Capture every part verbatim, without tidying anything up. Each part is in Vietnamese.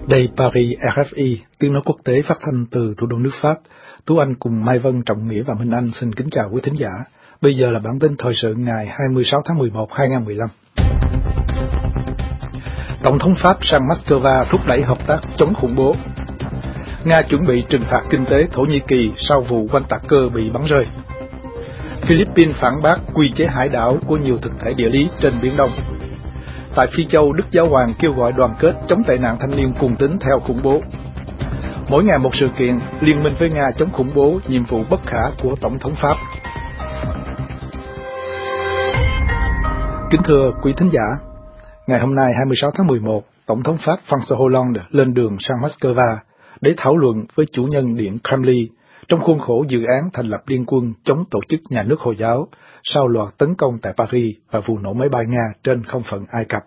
Đây Paris R F I, tiếng nói quốc tế phát thanh từ thủ đô nước Pháp. Tú Anh cùng Mai Vân, Trọng Nghĩa và Minh Anh xin kính chào quý thính giả. Bây giờ là bản tin thời sự ngày hai mươi sáu tháng mười một năm hai nghìn không trăm mười lăm. Tổng thống Pháp sang Moscow thúc đẩy hợp tác chống khủng bố. Nga chuẩn bị trừng phạt kinh tế Thổ Nhĩ Kỳ sau vụ oanh tạc cơ bị bắn rơi. Philippines phản bác quy chế hải đảo của nhiều thực thể địa lý trên Biển Đông. Tại Phi Châu, Đức Giáo Hoàng kêu gọi đoàn kết chống tệ nạn thanh niên cuồng tín theo khủng bố. Mỗi ngày một sự kiện, liên minh với Nga chống khủng bố, nhiệm vụ bất khả của Tổng thống Pháp. Kính thưa quý thính giả, ngày hôm nay hai mươi sáu tháng mười một, Tổng thống Pháp François Hollande lên đường sang Moscow để thảo luận với chủ nhân Điện Kremlin trong khuôn khổ dự án thành lập liên quân chống tổ chức nhà nước Hồi giáo sau loạt tấn công tại Paris và vụ nổ máy bay Nga trên không phận Ai Cập.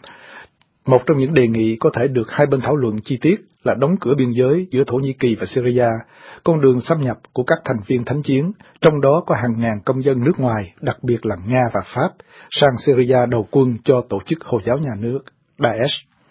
Một trong những đề nghị có thể được hai bên thảo luận chi tiết là đóng cửa biên giới giữa Thổ Nhĩ Kỳ và Syria, con đường xâm nhập của các thành viên thánh chiến, trong đó có hàng ngàn công dân nước ngoài, đặc biệt là Nga và Pháp, sang Syria đầu quân cho tổ chức Hồi giáo nhà nước Daesh.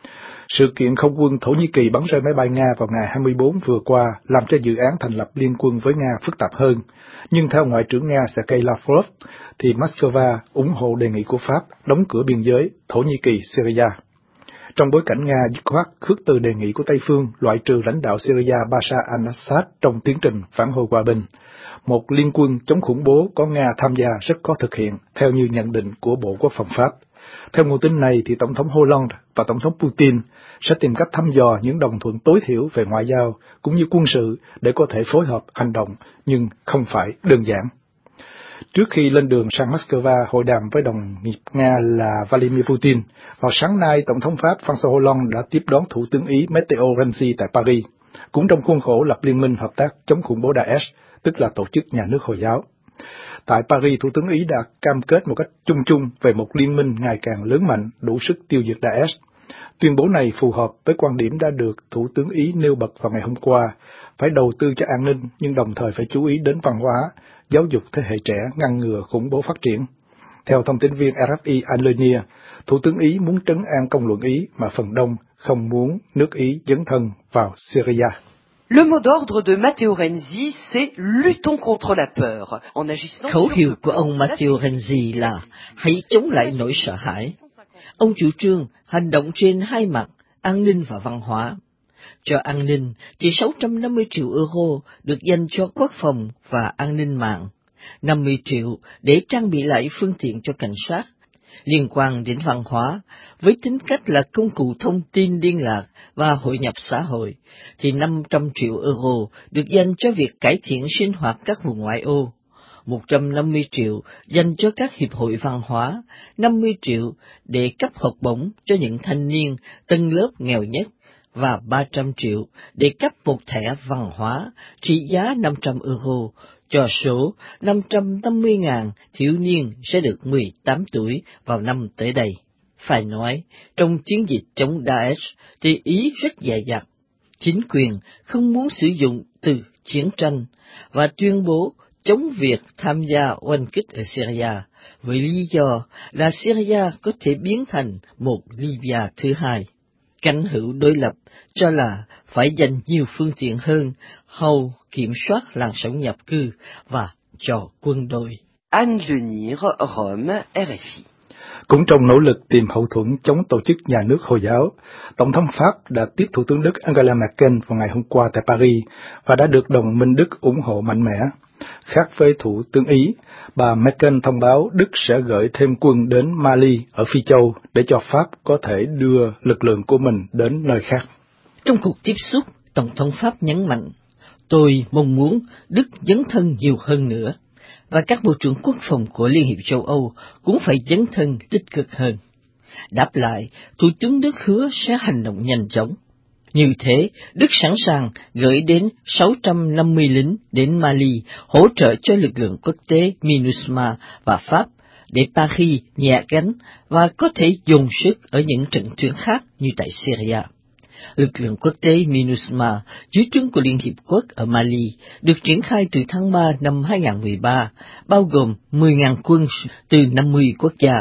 Sự kiện không quân Thổ Nhĩ Kỳ bắn rơi máy bay Nga vào ngày hai mươi bốn vừa qua làm cho dự án thành lập liên quân với Nga phức tạp hơn, nhưng theo Ngoại trưởng Nga Sergei Lavrov, thì Moscow ủng hộ đề nghị của Pháp đóng cửa biên giới Thổ Nhĩ Kỳ-Syria. Trong bối cảnh Nga dứt khoát khước từ đề nghị của Tây phương loại trừ lãnh đạo Syria Bashar al-Assad trong tiến trình phản hồi hòa bình, một liên quân chống khủng bố có Nga tham gia rất khó thực hiện, theo như nhận định của Bộ Quốc phòng Pháp. Theo nguồn tin này, thì Tổng thống Hollande và Tổng thống Putin sẽ tìm cách thăm dò những đồng thuận tối thiểu về ngoại giao cũng như quân sự để có thể phối hợp hành động, nhưng không phải đơn giản. Trước khi lên đường sang Moscow hội đàm với đồng nghiệp Nga là Vladimir Putin, vào sáng nay Tổng thống Pháp François Hollande đã tiếp đón Thủ tướng Ý Matteo Renzi tại Paris, cũng trong khuôn khổ lập liên minh hợp tác chống khủng bố Daesh, tức là tổ chức nhà nước Hồi giáo. Tại Paris, Thủ tướng Ý đã cam kết một cách chung chung về một liên minh ngày càng lớn mạnh, đủ sức tiêu diệt Daesh. Tuyên bố này phù hợp với quan điểm đã được Thủ tướng Ý nêu bật vào ngày hôm qua, phải đầu tư cho an ninh nhưng đồng thời phải chú ý đến văn hóa, giáo dục thế hệ trẻ ngăn ngừa khủng bố phát triển. Theo thông tin viên R F I Anne Lenier, Thủ tướng Ý muốn trấn an công luận Ý mà phần đông không muốn nước Ý dấn thân vào Syria. Le mot d'ordre de Matteo Renzi, c'est luttons contre la peur. En agissant Khẩu hiệu của ông Matteo Renzi là hãy chống lại nỗi sợ hãi. Ông chủ trương hành động trên hai mặt, an ninh và văn hóa. Cho an ninh thì sáu trăm năm mươi triệu euro được dành cho quốc phòng và an ninh mạng, năm mươi triệu để trang bị lại phương tiện cho cảnh sát. Liên quan đến văn hóa, với tính cách là công cụ thông tin liên lạc và hội nhập xã hội, thì năm trăm triệu euro được dành cho việc cải thiện sinh hoạt các vùng ngoại ô, một trăm năm mươi triệu dành cho các hiệp hội văn hóa, năm mươi triệu để cấp học bổng cho những thanh niên tầng lớp nghèo nhất, và ba trăm triệu để cấp một thẻ văn hóa trị giá năm trăm euro cho số năm trăm năm mươi nghìn thiếu niên sẽ được mười tám tuổi vào năm tới đây. Phải nói, trong chiến dịch chống Daesh thì Ý rất dè dặt. Chính quyền không muốn sử dụng từ chiến tranh và tuyên bố chống việc tham gia oanh kích ở Syria, với lý do là Syria có thể biến thành một Libya thứ hai. Cánh hữu đối lập cho là phải dành nhiều phương tiện hơn hầu kiểm soát làn sóng nhập cư và cho quân đội. Anne Lenier, Rome, R F I. Cũng trong nỗ lực tìm hậu thuẫn chống tổ chức nhà nước Hồi giáo, Tổng thống Pháp đã tiếp Thủ tướng Đức Angela Merkel vào ngày hôm qua tại Paris và đã được đồng minh Đức ủng hộ mạnh mẽ. Khác với Thủ tướng Ý, bà Merkel thông báo Đức sẽ gửi thêm quân đến Mali ở Phi Châu để cho Pháp có thể đưa lực lượng của mình đến nơi khác. Trong cuộc tiếp xúc, Tổng thống Pháp nhấn mạnh, tôi mong muốn Đức dấn thân nhiều hơn nữa, và các bộ trưởng quốc phòng của Liên hiệp châu Âu cũng phải dấn thân tích cực hơn. Đáp lại, Thủ tướng Đức hứa sẽ hành động nhanh chóng. Như thế, Đức sẵn sàng gửi đến sáu trăm năm mươi lính đến Mali hỗ trợ cho lực lượng quốc tế MINUSMA và Pháp để Paris nhẹ gánh và có thể dồn sức ở những trận tuyến khác như tại Syria. Lực lượng quốc tế MINUSMA dưới trướng của Liên Hiệp Quốc ở Mali được triển khai từ tháng ba năm hai nghìn không trăm mười ba, bao gồm mười nghìn quân từ năm mươi quốc gia.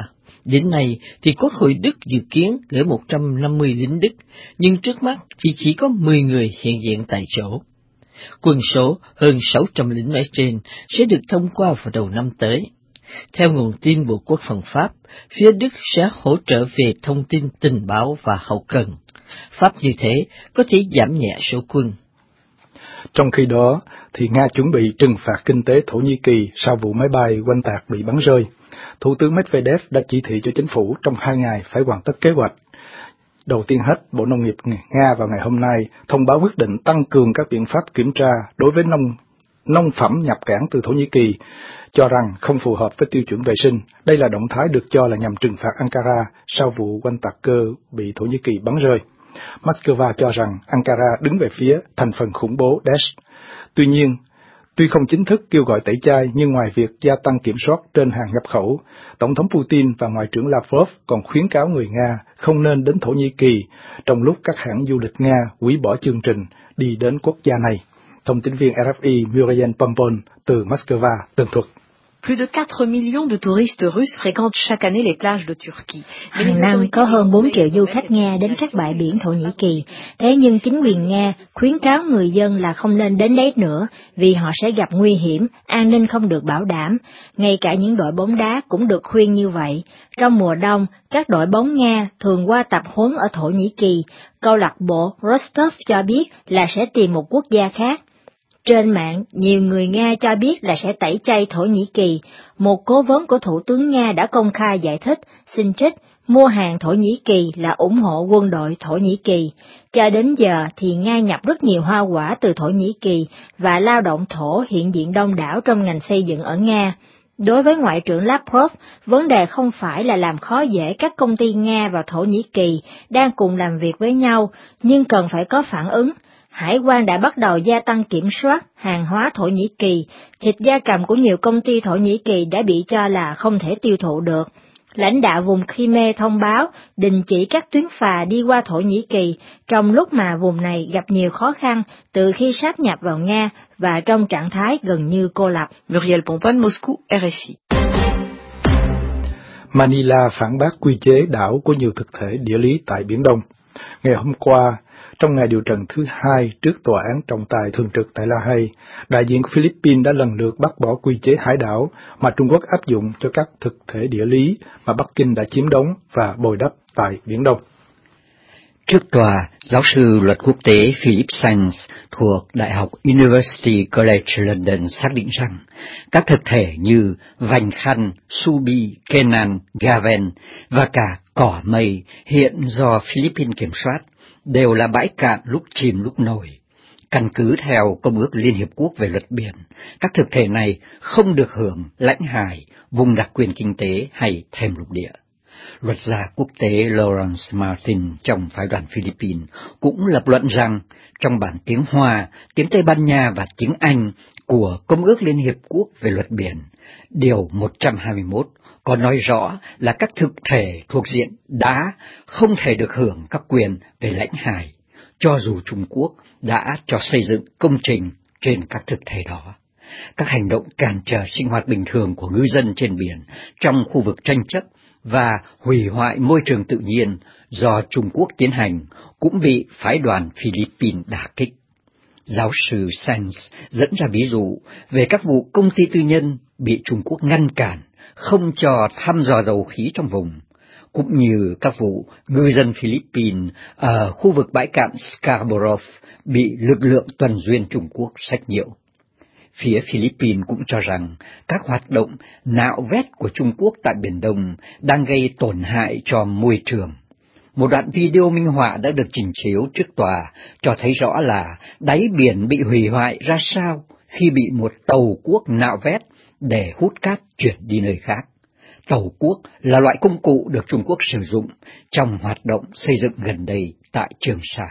Đến nay thì Quốc hội Đức dự kiến gửi một trăm năm mươi lính Đức, nhưng trước mắt thì chỉ có mười người hiện diện tại chỗ. Quân số hơn sáu trăm lính nói trên sẽ được thông qua vào đầu năm tới. Theo nguồn tin Bộ Quốc phòng Pháp, phía Đức sẽ hỗ trợ về thông tin tình báo và hậu cần. Pháp như thế có thể giảm nhẹ số quân. Trong khi đó, thì Nga chuẩn bị trừng phạt kinh tế Thổ Nhĩ Kỳ sau vụ máy bay oanh tạc bị bắn rơi. Thủ tướng Medvedev đã chỉ thị cho chính phủ trong hai ngày phải hoàn tất kế hoạch. Đầu tiên hết, Bộ Nông nghiệp Nga vào ngày hôm nay thông báo quyết định tăng cường các biện pháp kiểm tra đối với nông nông phẩm nhập cảng từ Thổ Nhĩ Kỳ, cho rằng không phù hợp với tiêu chuẩn vệ sinh. Đây là động thái được cho là nhằm trừng phạt Ankara sau vụ oanh tạc cơ bị Thổ Nhĩ Kỳ bắn rơi. Moscow cho rằng Ankara đứng về phía thành phần khủng bố Daesh. Tuy nhiên, tuy không chính thức kêu gọi tẩy chay, nhưng ngoài việc gia tăng kiểm soát trên hàng nhập khẩu, Tổng thống Putin và Ngoại trưởng Lavrov còn khuyến cáo người Nga không nên đến Thổ Nhĩ Kỳ trong lúc các hãng du lịch Nga hủy bỏ chương trình đi đến quốc gia này. Thông tin viên R F I Muriel Pompon từ Moscow tường thuật. Plus de quatre millions de touristes russes fréquentent chaque année les plages de Turquie. Hàng năm có hơn bốn triệu du khách Nga đến các bãi biển Thổ Nhĩ Kỳ. Thế nhưng chính quyền Nga khuyến cáo người dân là không nên đến đấy nữa vì họ sẽ gặp nguy hiểm, an ninh không được bảo đảm. Ngay cả những đội bóng đá cũng được khuyên như vậy. Trong mùa đông, các đội bóng Nga thường qua tập huấn ở Thổ Nhĩ Kỳ. Câu lạc bộ Rostov cho biết là sẽ tìm một quốc gia khác. Trên mạng, nhiều người Nga cho biết là sẽ tẩy chay Thổ Nhĩ Kỳ. Một cố vấn của Thủ tướng Nga đã công khai giải thích, xin trích, mua hàng Thổ Nhĩ Kỳ là ủng hộ quân đội Thổ Nhĩ Kỳ. Cho đến giờ thì Nga nhập rất nhiều hoa quả từ Thổ Nhĩ Kỳ và lao động thổ hiện diện đông đảo trong ngành xây dựng ở Nga. Đối với Ngoại trưởng Lavrov, vấn đề không phải là làm khó dễ các công ty Nga và Thổ Nhĩ Kỳ đang cùng làm việc với nhau, nhưng cần phải có phản ứng. Hải quan đã bắt đầu gia tăng kiểm soát hàng hóa Thổ Nhĩ Kỳ, thịt gia cầm của nhiều công ty Thổ Nhĩ Kỳ đã bị cho là không thể tiêu thụ được. Lãnh đạo vùng Crimea thông báo đình chỉ các tuyến phà đi qua Thổ Nhĩ Kỳ trong lúc mà vùng này gặp nhiều khó khăn từ khi sáp nhập vào Nga và trong trạng thái gần như cô lập. Muriel Pompon, Moscou, R F I. Manila phản bác quy chế đảo của nhiều thực thể địa lý tại Biển Đông. Ngày hôm qua, trong ngày điều trần thứ hai trước tòa án trọng tài thường trực tại La Hay, đại diện của Philippines đã lần lượt bác bỏ quy chế hải đảo mà Trung Quốc áp dụng cho các thực thể địa lý mà Bắc Kinh đã chiếm đóng và bồi đắp tại Biển Đông. Trước tòa, giáo sư luật quốc tế Philip Sands thuộc Đại học University College London xác định rằng các thực thể như Vành Khăn, Subi, Kenan, Gaven và cả cỏ mây hiện do Philippines kiểm soát đều là bãi cạn lúc chìm lúc nổi. Căn cứ theo Công ước Liên Hiệp Quốc về luật biển, các thực thể này không được hưởng lãnh hải, vùng đặc quyền kinh tế hay thềm lục địa. Luật gia quốc tế Lawrence Martin trong phái đoàn Philippines cũng lập luận rằng trong bản tiếng Hoa, tiếng Tây Ban Nha và tiếng Anh của Công ước Liên Hiệp Quốc về luật biển, điều một trăm hai mươi mốt có nói rõ là các thực thể thuộc diện đá không thể được hưởng các quyền về lãnh hải, cho dù Trung Quốc đã cho xây dựng công trình trên các thực thể đó. Các hành động cản trở sinh hoạt bình thường của ngư dân trên biển trong khu vực tranh chấp và hủy hoại môi trường tự nhiên do Trung Quốc tiến hành cũng bị phái đoàn Philippines đả kích. Giáo sư Sands dẫn ra ví dụ về các vụ công ty tư nhân bị Trung Quốc ngăn cản, không cho thăm dò dầu khí trong vùng, cũng như các vụ ngư dân Philippines ở khu vực bãi cạn Scarborough bị lực lượng tuần duyên Trung Quốc sách nhiễu. Phía Philippines cũng cho rằng các hoạt động nạo vét của Trung Quốc tại Biển Đông đang gây tổn hại cho môi trường. Một đoạn video minh họa đã được trình chiếu trước tòa cho thấy rõ là đáy biển bị hủy hoại ra sao khi bị một tàu cuốc nạo vét để hút cát chuyển đi nơi khác. Tàu cuốc là loại công cụ được Trung Quốc sử dụng trong hoạt động xây dựng gần đây tại Trường Sa.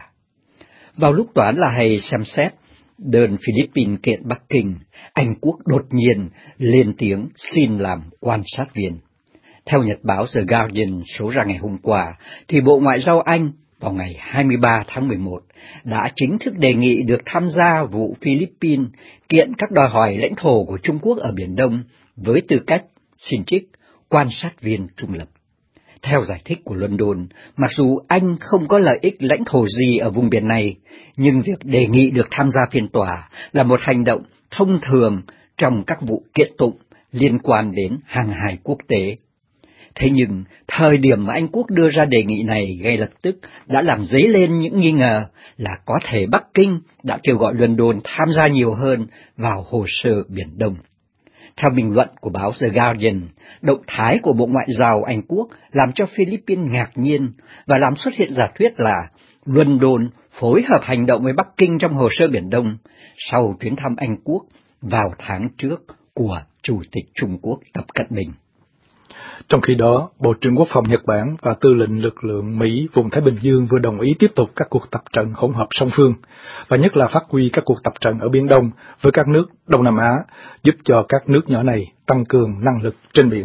Vào lúc tòa án La Hay xem xét đơn Philippines kiện Bắc Kinh, Anh Quốc đột nhiên lên tiếng xin làm quan sát viên. Theo nhật báo The Guardian số ra ngày hôm qua, thì Bộ Ngoại giao Anh vào ngày hai mươi ba tháng mười một đã chính thức đề nghị được tham gia vụ Philippines kiện các đòi hỏi lãnh thổ của Trung Quốc ở Biển Đông với tư cách xin trích quan sát viên trung lập. Theo giải thích của London, mặc dù Anh không có lợi ích lãnh thổ gì ở vùng biển này, nhưng việc đề nghị được tham gia phiên tòa là một hành động thông thường trong các vụ kiện tụng liên quan đến hàng hải quốc tế. Thế nhưng, thời điểm mà Anh Quốc đưa ra đề nghị này ngay lập tức đã làm dấy lên những nghi ngờ là có thể Bắc Kinh đã kêu gọi London tham gia nhiều hơn vào hồ sơ Biển Đông. Theo bình luận của báo The Guardian, động thái của Bộ Ngoại giao Anh Quốc làm cho Philippines ngạc nhiên và làm xuất hiện giả thuyết là London phối hợp hành động với Bắc Kinh trong hồ sơ Biển Đông sau chuyến thăm Anh Quốc vào tháng trước của Chủ tịch Trung Quốc Tập Cận Bình. Trong khi đó, Bộ trưởng Quốc phòng Nhật Bản và Tư lệnh lực lượng Mỹ vùng Thái Bình Dương vừa đồng ý tiếp tục các cuộc tập trận hỗn hợp song phương, và nhất là phát huy các cuộc tập trận ở Biển Đông với các nước Đông Nam Á, giúp cho các nước nhỏ này tăng cường năng lực trên biển.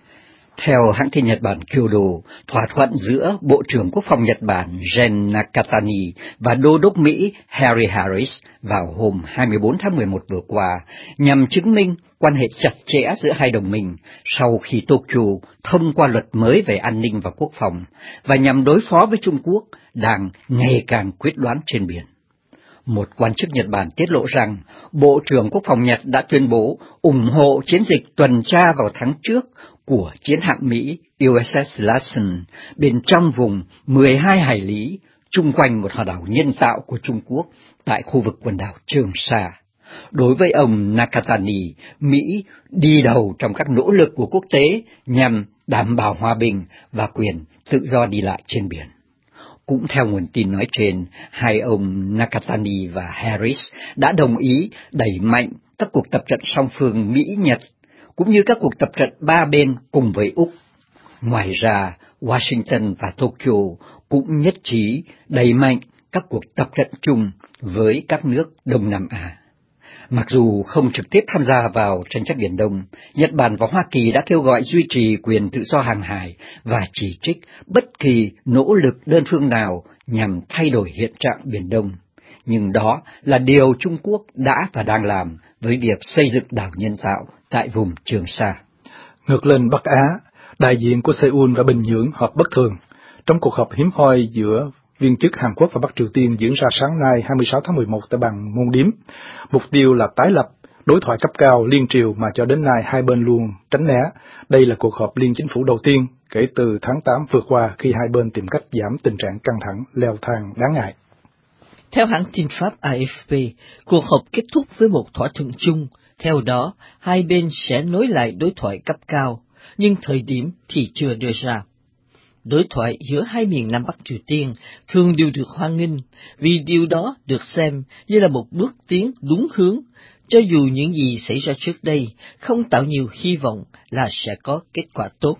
Theo hãng tin Nhật Bản Kyodo, thỏa thuận giữa Bộ trưởng Quốc phòng Nhật Bản Gen Nakatani và Đô đốc Mỹ Harry Harris vào hôm hai mươi bốn tháng mười một vừa qua nhằm chứng minh quan hệ chặt chẽ giữa hai đồng minh sau khi Tokyo thông qua luật mới về an ninh và quốc phòng và nhằm đối phó với Trung Quốc đang ngày càng quyết đoán trên biển. Một quan chức Nhật Bản tiết lộ rằng Bộ trưởng Quốc phòng Nhật đã tuyên bố ủng hộ chiến dịch tuần tra vào tháng trước của chiến hạm Mỹ u ét ét Lassen bên trong vùng mười hai hải lý chung quanh một hòn đảo nhân tạo của Trung Quốc tại khu vực quần đảo Trường Sa. Đối với ông Nakatani, Mỹ đi đầu trong các nỗ lực của quốc tế nhằm đảm bảo hòa bình và quyền tự do đi lại trên biển. Cũng theo nguồn tin nói trên, hai ông Nakatani và Harris đã đồng ý đẩy mạnh các cuộc tập trận song phương Mỹ-Nhật, cũng như các cuộc tập trận ba bên cùng với Úc. Ngoài ra, Washington và Tokyo cũng nhất trí đẩy mạnh các cuộc tập trận chung với các nước Đông Nam Á. Mặc dù không trực tiếp tham gia vào tranh chấp Biển Đông, Nhật Bản và Hoa Kỳ đã kêu gọi duy trì quyền tự do hàng hải và chỉ trích bất kỳ nỗ lực đơn phương nào nhằm thay đổi hiện trạng Biển Đông. Nhưng đó là điều Trung Quốc đã và đang làm với việc xây dựng đảo nhân tạo tại vùng Trường Sa. Ngược lên Bắc Á, đại diện của Seoul và Bình Nhưỡng họp bất thường. Trong cuộc họp hiếm hoi giữa viên chức Hàn Quốc và Bắc Triều Tiên diễn ra sáng nay hai mươi sáu tháng mười một tại bàn Môn Điếm. Mục tiêu là tái lập đối thoại cấp cao liên triều mà cho đến nay hai bên luôn tránh né. Đây là cuộc họp liên chính phủ đầu tiên kể từ tháng tám vừa qua khi hai bên tìm cách giảm tình trạng căng thẳng leo thang đáng ngại. Theo hãng tin Pháp a ép pê, cuộc họp kết thúc với một thỏa thuận chung. Theo đó, hai bên sẽ nối lại đối thoại cấp cao, nhưng thời điểm thì chưa đưa ra. Đối thoại giữa hai miền Nam Bắc Triều Tiên thường đều được hoan nghênh, vì điều đó được xem như là một bước tiến đúng hướng, cho dù những gì xảy ra trước đây không tạo nhiều hy vọng là sẽ có kết quả tốt.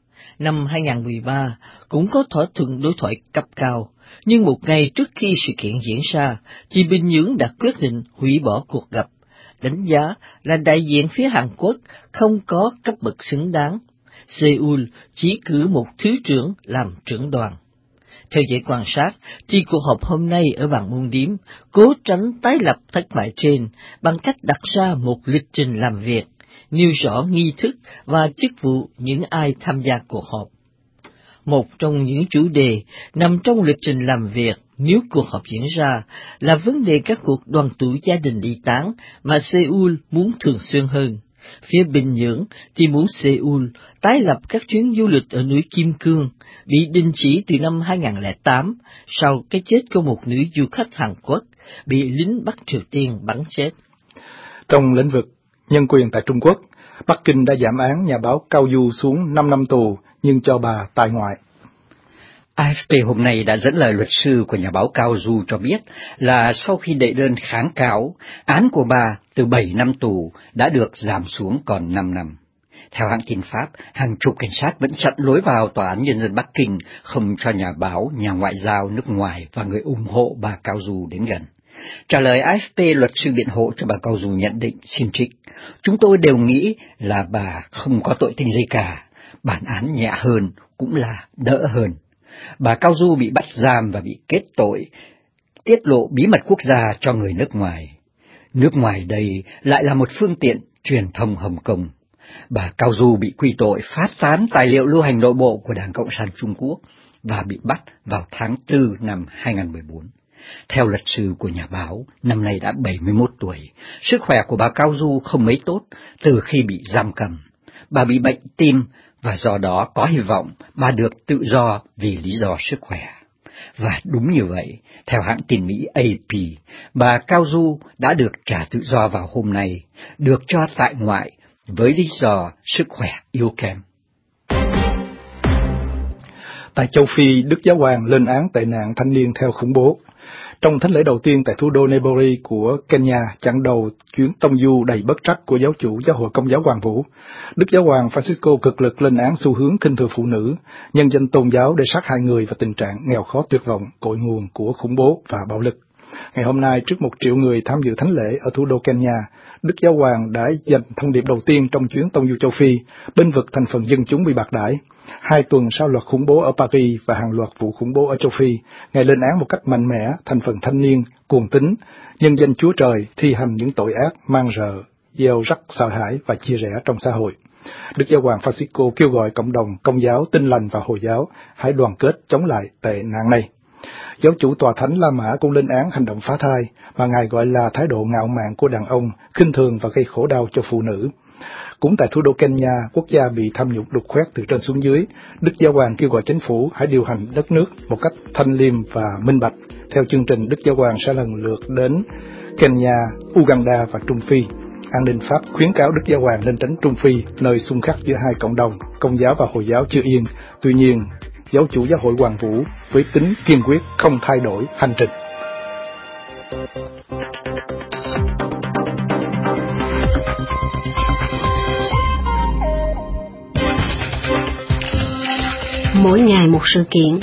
Năm hai không một ba cũng có thỏa thuận đối thoại cấp cao, nhưng một ngày trước khi sự kiện diễn ra, thì Bình Nhưỡng đã quyết định hủy bỏ cuộc gặp, đánh giá là đại diện phía Hàn Quốc không có cấp bậc xứng đáng. Seoul chỉ cử một thứ trưởng làm trưởng đoàn. Theo giới quan sát, thì cuộc họp hôm nay ở bàn Môn Điếm cố tránh tái lập thất bại trên bằng cách đặt ra một lịch trình làm việc, nêu rõ nghi thức và chức vụ những ai tham gia cuộc họp. Một trong những chủ đề nằm trong lịch trình làm việc nếu cuộc họp diễn ra là vấn đề các cuộc đoàn tụ gia đình ly tán mà Seoul muốn thường xuyên hơn. Phía Bình Nhưỡng thì muốn Seoul tái lập các chuyến du lịch ở núi Kim Cương, bị đình chỉ từ năm hai không không tám sau cái chết của một nữ du khách Hàn Quốc bị lính Bắc Triều Tiên bắn chết. Trong lĩnh vực nhân quyền tại Trung Quốc, Bắc Kinh đã giảm án nhà báo Cao Du xuống năm năm tù nhưng cho bà tại ngoại. a ép pê hôm nay đã dẫn lời luật sư của nhà báo Cao Du cho biết là sau khi đệ đơn kháng cáo, án của bà từ bảy năm tù đã được giảm xuống còn năm năm. Theo hãng tin Pháp, hàng chục cảnh sát vẫn chặn lối vào Tòa án Nhân dân Bắc Kinh, không cho nhà báo, nhà ngoại giao nước ngoài và người ủng hộ bà Cao Du đến gần. Trả lời a ép pê, luật sư biện hộ cho bà Cao Du nhận định xin trích: "Chúng tôi đều nghĩ là bà không có tội tình gì cả, bản án nhẹ hơn cũng là đỡ hơn. Bà Cao Du bị bắt giam và bị kết tội tiết lộ bí mật quốc gia cho người nước ngoài. Nước ngoài đây lại là một phương tiện truyền thông Hồng Kông. Bà Cao Du bị quy tội phát tán tài liệu lưu hành nội bộ của Đảng Cộng sản Trung Quốc và bị bắt vào tháng tư năm hai nghìn không trăm mười bốn. Theo luật sư của nhà báo, năm nay đã bảy mươi mốt tuổi, sức khỏe của bà Cao Du không mấy tốt từ khi bị giam cầm. Bà bị bệnh tim và do đó có hy vọng bà được tự do vì lý do sức khỏe. Và đúng như vậy, theo hãng tin Mỹ A P, bà Cao Du đã được trả tự do vào hôm nay, được cho tại ngoại với lý do sức khỏe yếu kém. Tại châu Phi, Đức Giáo hoàng lên án tệ nạn thanh niên theo khủng bố. Trong thánh lễ đầu tiên tại thủ đô Nairobi của Kenya, chặng đầu chuyến tông du đầy bất trắc của giáo chủ Giáo hội Công giáo Hoàn Vũ, Đức Giáo hoàng Francisco cực lực lên án xu hướng khinh thường phụ nữ, nhân danh tôn giáo để sát hại người và tình trạng nghèo khó tuyệt vọng, cội nguồn của khủng bố và bạo lực. Ngày hôm nay, trước một triệu người tham dự thánh lễ ở thủ đô Kenya, Đức Giáo hoàng đã dành thông điệp đầu tiên trong chuyến tông du châu Phi, bênh vực thành phần dân chúng bị bạc đãi. Hai tuần sau loạt khủng bố ở Paris và hàng loạt vụ khủng bố ở châu Phi, Ngài lên án một cách mạnh mẽ thành phần thanh niên, cuồng tín, nhân danh Chúa Trời thi hành những tội ác mang rợ, gieo rắc sợ hãi và chia rẽ trong xã hội. Đức Giáo hoàng Francisco kêu gọi cộng đồng Công giáo, Tin lành và Hồi giáo hãy đoàn kết chống lại tệ nạn này. Giáo chủ Tòa Thánh La Mã cũng lên án hành động phá thai mà Ngài gọi là thái độ ngạo mạn của đàn ông, khinh thường và gây khổ đau cho phụ nữ. Cũng tại thủ đô Kenya, quốc gia bị tham nhũng đục khoét từ trên xuống dưới, Đức Giáo hoàng kêu gọi chính phủ hãy điều hành đất nước một cách thanh liêm và minh bạch. Theo chương trình, Đức Giáo hoàng sẽ lần lượt đến Kenya, Uganda và Trung Phi. An ninh Pháp khuyến cáo Đức Giáo hoàng nên tránh Trung Phi, nơi xung khắc giữa hai cộng đồng, Công giáo và Hồi giáo chưa yên. Tuy nhiên, giáo chủ Giáo hội Hoàn Vũ với tính kiên quyết không thay đổi hành trình. Mỗi ngày một sự kiện.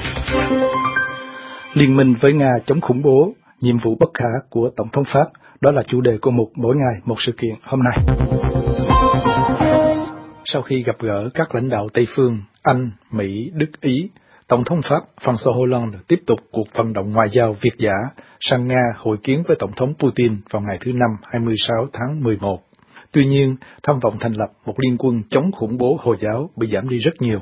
Liên minh với Nga chống khủng bố, nhiệm vụ bất khả của Tổng thống Pháp, đó là chủ đề của mục Mỗi ngày một sự kiện hôm nay. Sau khi gặp gỡ các lãnh đạo Tây phương, Anh, Mỹ, Đức, Ý, Tổng thống Pháp François Hollande tiếp tục cuộc vận động ngoại giao Việt dã sang Nga hội kiến với Tổng thống Putin vào ngày thứ Năm hai mươi sáu tháng mười một. Tuy nhiên, tham vọng thành lập một liên quân chống khủng bố Hồi giáo bị giảm đi rất nhiều.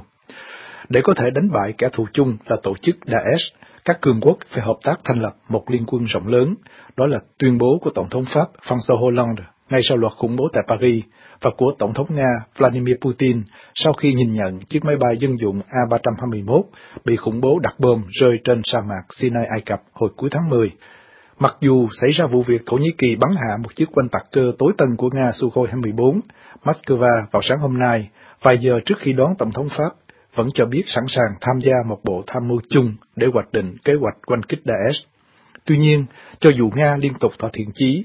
Để có thể đánh bại kẻ thù chung là tổ chức Daesh, các cường quốc phải hợp tác thành lập một liên quân rộng lớn. Đó là tuyên bố của Tổng thống Pháp François Hollande ngay sau loạt khủng bố tại Paris và của Tổng thống Nga Vladimir Putin sau khi nhìn nhận chiếc máy bay dân dụng A ba trăm hai mươi mốt bị khủng bố đặt bom rơi trên sa mạc Sinai Ai Cập hồi cuối tháng mười. Mặc dù xảy ra vụ việc Thổ Nhĩ Kỳ bắn hạ một chiếc oanh tạc cơ tối tân của Nga Sukhoi hai mươi bốn, Moscow vào sáng hôm nay, vài giờ trước khi đón Tổng thống Pháp, vẫn cho biết sẵn sàng tham gia một bộ tham mưu chung để hoạch định kế hoạch oanh kích Daesh. Tuy nhiên, cho dù Nga liên tục tỏ thiện chí,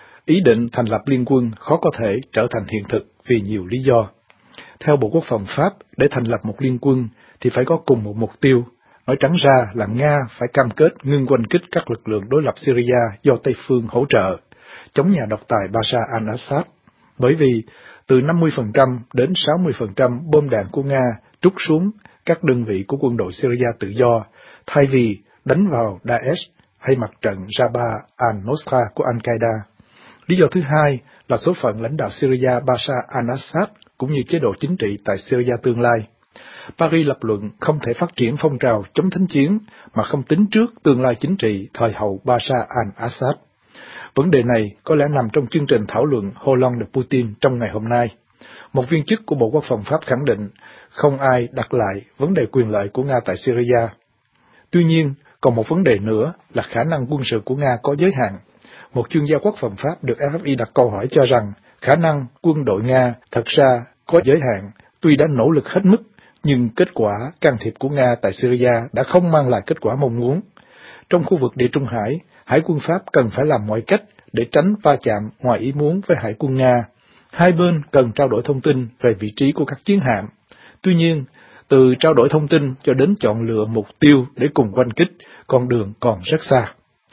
ý định thành lập liên quân khó có thể trở thành hiện thực vì nhiều lý do. Theo Bộ Quốc phòng Pháp, để thành lập một liên quân thì phải có cùng một mục tiêu. Nói trắng ra là Nga phải cam kết ngưng oanh kích các lực lượng đối lập Syria do Tây phương hỗ trợ, chống nhà độc tài Bashar al-Assad. Bởi vì từ năm mươi phần trăm đến sáu mươi phần trăm bom đạn của Nga trút xuống các đơn vị của quân đội Syria tự do, thay vì đánh vào Daesh hay mặt trận Jabhat al-Nusra của Al-Qaeda. Lý do thứ hai là số phận lãnh đạo Syria Bashar al-Assad cũng như chế độ chính trị tại Syria tương lai. Paris lập luận không thể phát triển phong trào chống thánh chiến mà không tính trước tương lai chính trị thời hậu Bashar al-Assad. Vấn đề này có lẽ nằm trong chương trình thảo luận Hollande-Putin trong ngày hôm nay. Một viên chức của Bộ Quốc phòng Pháp khẳng định không ai đặt lại vấn đề quyền lợi của Nga tại Syria. Tuy nhiên, còn một vấn đề nữa là khả năng quân sự của Nga có giới hạn. Một chuyên gia quốc phòng Pháp được R F I đặt câu hỏi cho rằng khả năng quân đội Nga thật ra có giới hạn, tuy đã nỗ lực hết mức, nhưng kết quả can thiệp của Nga tại Syria đã không mang lại kết quả mong muốn. Trong khu vực Địa Trung Hải, Hải quân Pháp cần phải làm mọi cách để tránh va chạm ngoài ý muốn với Hải quân Nga. Hai bên cần trao đổi thông tin về vị trí của các chiến hạm. Tuy nhiên, từ trao đổi thông tin cho đến chọn lựa mục tiêu để cùng oanh kích, con đường còn rất xa.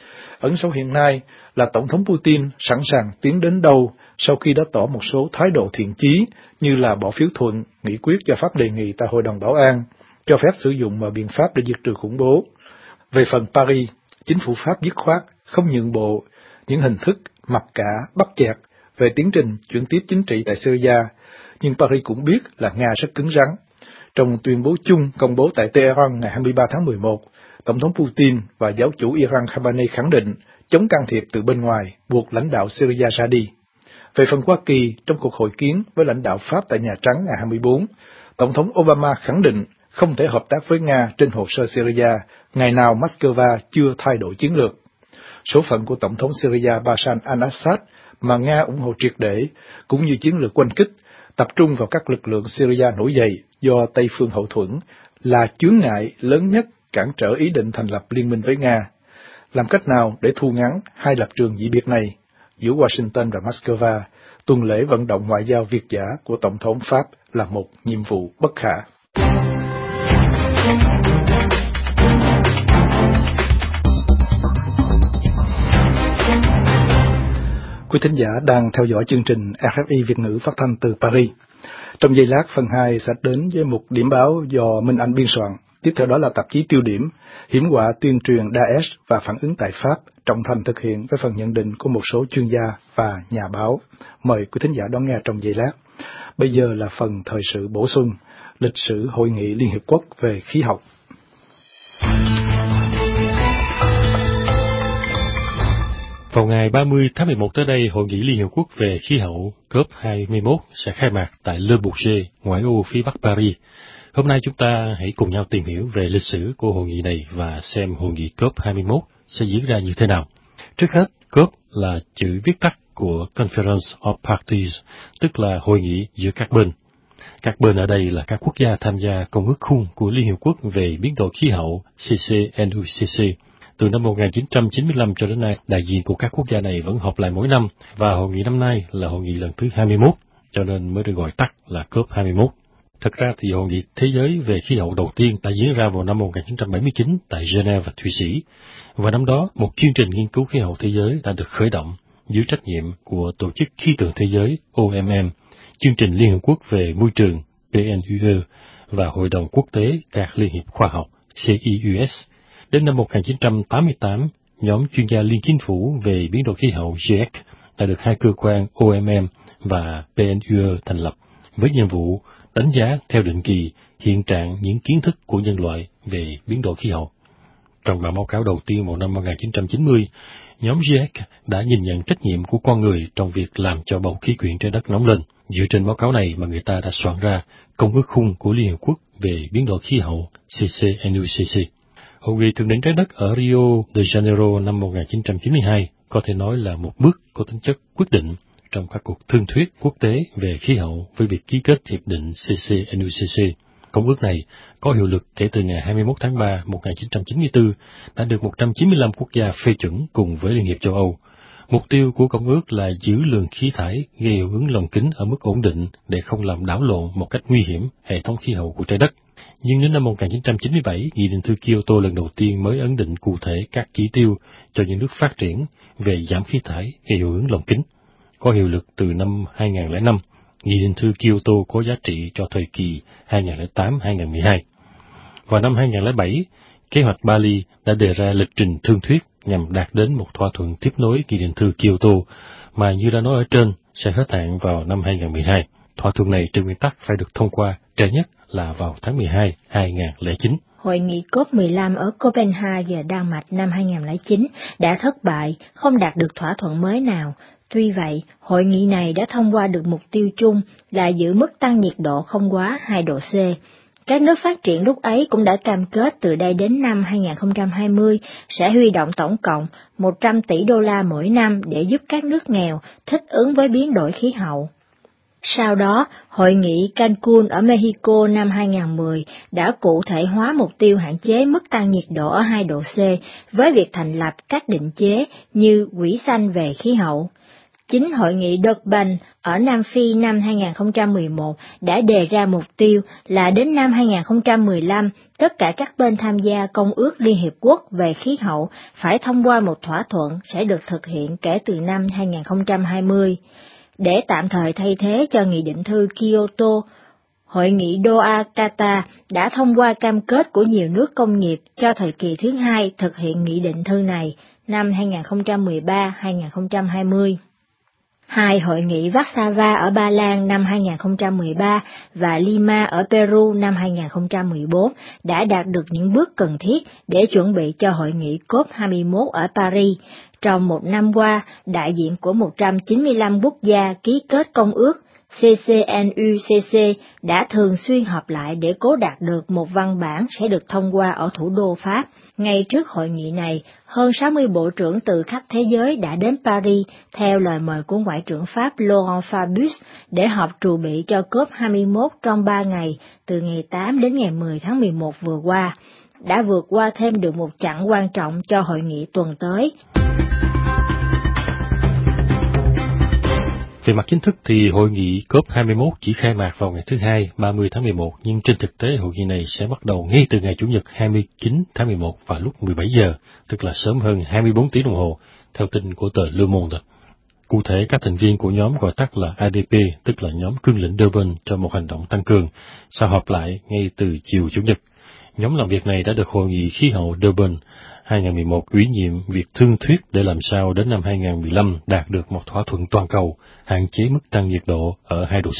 Ẩn số hiện nay là Tổng thống Putin sẵn sàng tiến đến đâu sau khi đã tỏ một số thái độ thiện chí như là bỏ phiếu thuận nghị quyết do Pháp đề nghị tại Hội đồng Bảo an, cho phép sử dụng mọi biện pháp để diệt trừ khủng bố. Về phần Paris, chính phủ Pháp dứt khoát không nhượng bộ những hình thức mặc cả bắt chẹt về tiến trình chuyển tiếp chính trị tại Syria, nhưng Paris cũng biết là Nga rất cứng rắn. Trong tuyên bố chung công bố tại Tehran ngày hai mươi ba tháng mười một, Tổng thống Putin và giáo chủ Iran Khamenei khẳng định chống can thiệp từ bên ngoài buộc lãnh đạo Syria ra đi. Về phần Hoa Kỳ, trong cuộc hội kiến với lãnh đạo Pháp tại Nhà Trắng ngày hai mươi bốn, Tổng thống Obama khẳng định không thể hợp tác với Nga trên hồ sơ Syria, ngày nào Moscow chưa thay đổi chiến lược. Số phận của Tổng thống Syria Bashar al-Assad mà Nga ủng hộ triệt để, cũng như chiến lược oanh kích, tập trung vào các lực lượng Syria nổi dậy do Tây phương hậu thuẫn, là chướng ngại lớn nhất cản trở ý định thành lập liên minh với Nga. Làm cách nào để thu ngắn hai lập trường dị biệt này giữa Washington và Moscow, tuần lễ vận động ngoại giao việt dã của Tổng thống Pháp là một nhiệm vụ bất khả. Quý thính giả đang theo dõi chương trình rờ ép i Việt ngữ phát thanh từ Paris. Trong giây lát, phần hai sẽ đến với một điểm báo do Minh Anh biên soạn. Tiếp theo đó là tạp chí Tiêu điểm, hiểm họa tuyên truyền Daesh và phản ứng tại Pháp, trọng thành thực hiện với phần nhận định của một số chuyên gia và nhà báo. Mời quý thính giả đón nghe trong giây lát. Bây giờ là phần thời sự bổ sung, lịch sử Hội nghị Liên Hiệp Quốc về khí hậu. Vào ngày ba mươi tháng mười một tới đây, Hội nghị Liên Hiệp Quốc về khí hậu C O P hai mươi mốt sẽ khai mạc tại Le Bourget, ngoại ô phía bắc Paris. Hôm nay chúng ta hãy cùng nhau tìm hiểu về lịch sử của hội nghị này và xem hội nghị C O P hai mươi mốt sẽ diễn ra như thế nào. Trước hết, C O P là chữ viết tắt của Conference of Parties, tức là hội nghị giữa các bên. Các bên ở đây là các quốc gia tham gia Công ước Khung của Liên Hiệp Quốc về biến đổi khí hậu C C N U C C. Từ năm một nghìn chín trăm chín mươi lăm cho đến nay, đại diện của các quốc gia này vẫn họp lại mỗi năm, và hội nghị năm nay là hội nghị lần thứ hai mươi mốt, cho nên mới được gọi tắt là C O P hai mươi mốt. Thật ra thì hội nghị thế giới về khí hậu đầu tiên đã diễn ra vào năm một nghìn chín trăm bảy mươi chín tại Geneva, Thụy Sĩ, và năm đó một chương trình nghiên cứu khí hậu thế giới đã được khởi động dưới trách nhiệm của Tổ chức Khí tượng Thế giới O M M, chương trình Liên Hợp Quốc về môi trường P N U E và Hội đồng Quốc tế các Liên hiệp khoa học C I U S. Đến năm một nghìn chín trăm tám mươi tám, nhóm chuyên gia liên chính phủ về biến đổi khí hậu G I E C đã được hai cơ quan O M M và P N U E thành lập, với nhiệm vụ đánh giá theo định kỳ hiện trạng những kiến thức của nhân loại về biến đổi khí hậu. Trong bản báo cáo đầu tiên vào năm một nghìn chín trăm chín mươi, nhóm G I E C đã nhìn nhận trách nhiệm của con người trong việc làm cho bầu khí quyển trái đất nóng lên. Dựa trên báo cáo này mà người ta đã soạn ra Công ước Khung của Liên Hợp Quốc về biến đổi khí hậu C C N U C C. Hội nghị thượng đỉnh trái đất ở Rio de Janeiro năm một nghìn chín trăm chín mươi hai có thể nói là một bước có tính chất quyết định trong các cuộc thương thuyết quốc tế về khí hậu với việc ký kết hiệp định C C N U C C. Công ước này có hiệu lực kể từ ngày hai mươi mốt tháng ba một nghìn chín trăm chín mươi tư, đã được một trăm chín mươi lăm quốc gia phê chuẩn cùng với Liên hiệp châu Âu. Mục tiêu của công ước là giữ lượng khí thải gây hiệu ứng lồng kính ở mức ổn định để không làm đảo lộn một cách nguy hiểm hệ thống khí hậu của trái đất. Nhưng đến năm một nghìn chín trăm chín mươi bảy, Nghị định thư Kyoto lần đầu tiên mới ấn định cụ thể các chỉ tiêu cho những nước phát triển về giảm khí thải gây hiệu ứng lồng kính. Có hiệu lực từ năm hai nghìn lẻ năm, Nghị định thư Kyoto có giá trị cho thời kỳ hai nghìn lẻ tám đến hai nghìn mười hai. Vào năm hai nghìn lẻ bảy, kế hoạch Bali đã đề ra lịch trình thương thuyết nhằm đạt đến một thỏa thuận tiếp nối Nghị định thư Kyoto mà như đã nói ở trên sẽ hết hạn vào năm hai nghìn mười hai. Thỏa thuận này trên nguyên tắc phải được thông qua trễ nhất là vào tháng mười hai năm hai nghìn lẻ chín. Hội nghị C O P mười lăm ở Copenhagen, Đan Mạch năm hai nghìn lẻ chín đã thất bại, không đạt được thỏa thuận mới nào. Tuy vậy, hội nghị này đã thông qua được mục tiêu chung là giữ mức tăng nhiệt độ không quá hai độ C. Các nước phát triển lúc ấy cũng đã cam kết từ đây đến năm hai nghìn không trăm hai mươi sẽ huy động tổng cộng một trăm tỷ đô la mỗi năm để giúp các nước nghèo thích ứng với biến đổi khí hậu. Sau đó, Hội nghị Cancun ở Mexico năm hai nghìn mười đã cụ thể hóa mục tiêu hạn chế mức tăng nhiệt độ ở hai độ C với việc thành lập các định chế như Quỹ xanh về khí hậu. Chính Hội nghị Durban ở Nam Phi năm hai nghìn không trăm mười một đã đề ra mục tiêu là đến năm hai nghìn không trăm mười lăm, tất cả các bên tham gia Công ước Liên Hiệp Quốc về khí hậu phải thông qua một thỏa thuận sẽ được thực hiện kể từ năm hai nghìn không trăm hai mươi. Để tạm thời thay thế cho Nghị định thư Kyoto, Hội nghị Doha Qatar đã thông qua cam kết của nhiều nước công nghiệp cho thời kỳ thứ hai thực hiện nghị định thư này năm hai nghìn không trăm mười ba đến hai nghìn không trăm hai mươi. Hai hội nghị Warsaw ở Ba Lan năm hai không một ba và Lima ở Peru năm hai không một bốn đã đạt được những bước cần thiết để chuẩn bị cho hội nghị cốp hai mươi mốt ở Paris. Trong một năm qua, đại diện của một trăm chín mươi lăm quốc gia ký kết công ước C C N U C C đã thường xuyên họp lại để cố đạt được một văn bản sẽ được thông qua ở thủ đô Pháp. Ngay trước hội nghị này, hơn sáu mươi bộ trưởng từ khắp thế giới đã đến Paris theo lời mời của Ngoại trưởng Pháp Laurent Fabius để họp trù bị cho cốp hai mươi mốt trong ba ngày, từ ngày tám đến ngày mười tháng mười một vừa qua, đã vượt qua thêm được một chặng quan trọng cho hội nghị tuần tới. Về mặt chính thức thì hội nghị cốp hai mươi mốt chỉ khai mạc vào ngày thứ Hai, ba mươi tháng mười một, nhưng trên thực tế hội nghị này sẽ bắt đầu ngay từ ngày Chủ nhật hai mươi chín tháng mười một vào lúc mười bảy giờ, tức là sớm hơn hai mươi bốn tiếng đồng hồ, theo tin của tờ Le Monde. Cụ thể, các thành viên của nhóm gọi tắt là A D P, tức là nhóm cương lĩnh Durban cho một hành động tăng cường, sẽ họp lại ngay từ chiều Chủ nhật. Nhóm làm việc này đã được Hội nghị khí hậu Durban hai không một một ủy nhiệm việc thương thuyết để làm sao đến năm hai không một lăm đạt được một thỏa thuận toàn cầu, hạn chế mức tăng nhiệt độ ở hai độ C.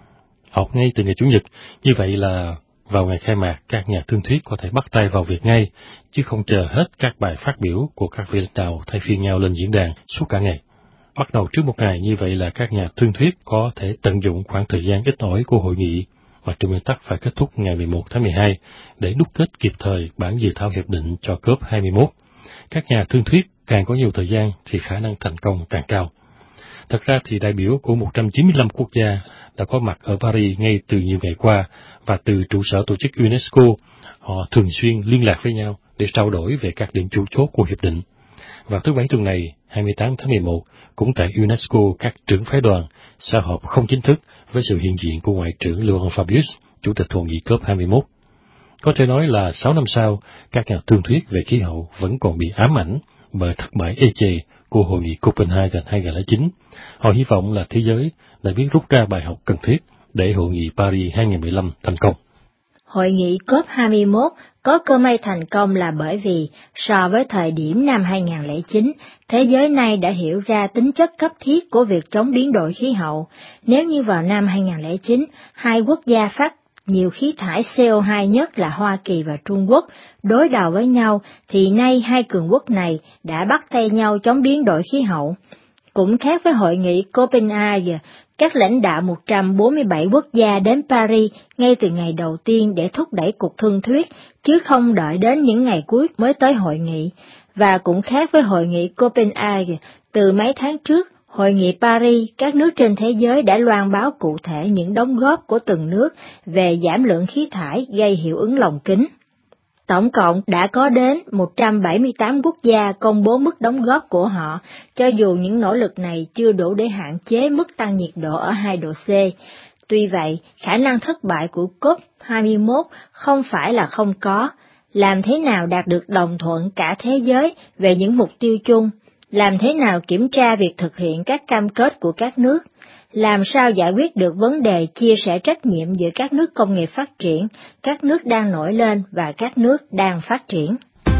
Họp ngay từ ngày Chủ nhật, như vậy là vào ngày khai mạc, các nhà thương thuyết có thể bắt tay vào việc ngay, chứ không chờ hết các bài phát biểu của các vị lãnh đạo thay phiên nhau lên diễn đàn suốt cả ngày. Bắt đầu trước một ngày, như vậy là các nhà thương thuyết có thể tận dụng khoảng thời gian ít ỏi của hội nghị, mà trên nguyên tắc phải kết thúc ngày mười một tháng mười hai, để đúc kết kịp thời bản dự thảo hiệp định cho cốp hai mươi mốt. Các nhà thương thuyết càng có nhiều thời gian thì khả năng thành công càng cao. Thật ra thì đại biểu của một trăm chín mươi lăm quốc gia đã có mặt ở Paris ngay từ nhiều ngày qua, và từ trụ sở tổ chức UNESCO, họ thường xuyên liên lạc với nhau để trao đổi về các điểm chủ chốt của hiệp định. Vào thứ Bảy tuần này, hai mươi tám tháng mười một, cũng tại UNESCO, các trưởng phái đoàn sẽ họp không chính thức với sự hiện diện của Ngoại trưởng Laurent Fabius, Chủ tịch Hội nghị cốp hai mươi mốt. Có thể nói là sáu năm sau, các nhà thương thuyết về khí hậu vẫn còn bị ám ảnh bởi thất bại ê chề của Hội nghị Copenhagen hai không không chín. Họ hy vọng là thế giới đã biết rút ra bài học cần thiết để Hội nghị Paris hai không một lăm thành công. Hội nghị cốp hai mươi mốt có cơ may thành công là bởi vì, so với thời điểm năm hai không không chín, thế giới này đã hiểu ra tính chất cấp thiết của việc chống biến đổi khí hậu. Nếu như vào năm hai không không chín, hai quốc gia phát nhiều khí thải C O hai nhất là Hoa Kỳ và Trung Quốc đối đầu với nhau, thì nay hai cường quốc này đã bắt tay nhau chống biến đổi khí hậu. Cũng khác với hội nghị Copenhagen, các lãnh đạo một trăm bốn mươi bảy quốc gia đến Paris ngay từ ngày đầu tiên để thúc đẩy cuộc thương thuyết, chứ không đợi đến những ngày cuối mới tới hội nghị. Và cũng khác với hội nghị Copenhagen, từ mấy tháng trước, hội nghị Paris, các nước trên thế giới đã loan báo cụ thể những đóng góp của từng nước về giảm lượng khí thải gây hiệu ứng lồng kính. Tổng cộng đã có đến một trăm bảy mươi tám quốc gia công bố mức đóng góp của họ, cho dù những nỗ lực này chưa đủ để hạn chế mức tăng nhiệt độ ở hai độ C. Tuy vậy, khả năng thất bại của cốp hai mươi mốt không phải là không có. Làm thế nào đạt được đồng thuận cả thế giới về những mục tiêu chung? Làm thế nào kiểm tra việc thực hiện các cam kết của các nước? Làm sao giải quyết được vấn đề chia sẻ trách nhiệm giữa các nước công nghiệp phát triển, các nước đang nổi lên và các nước đang phát triển?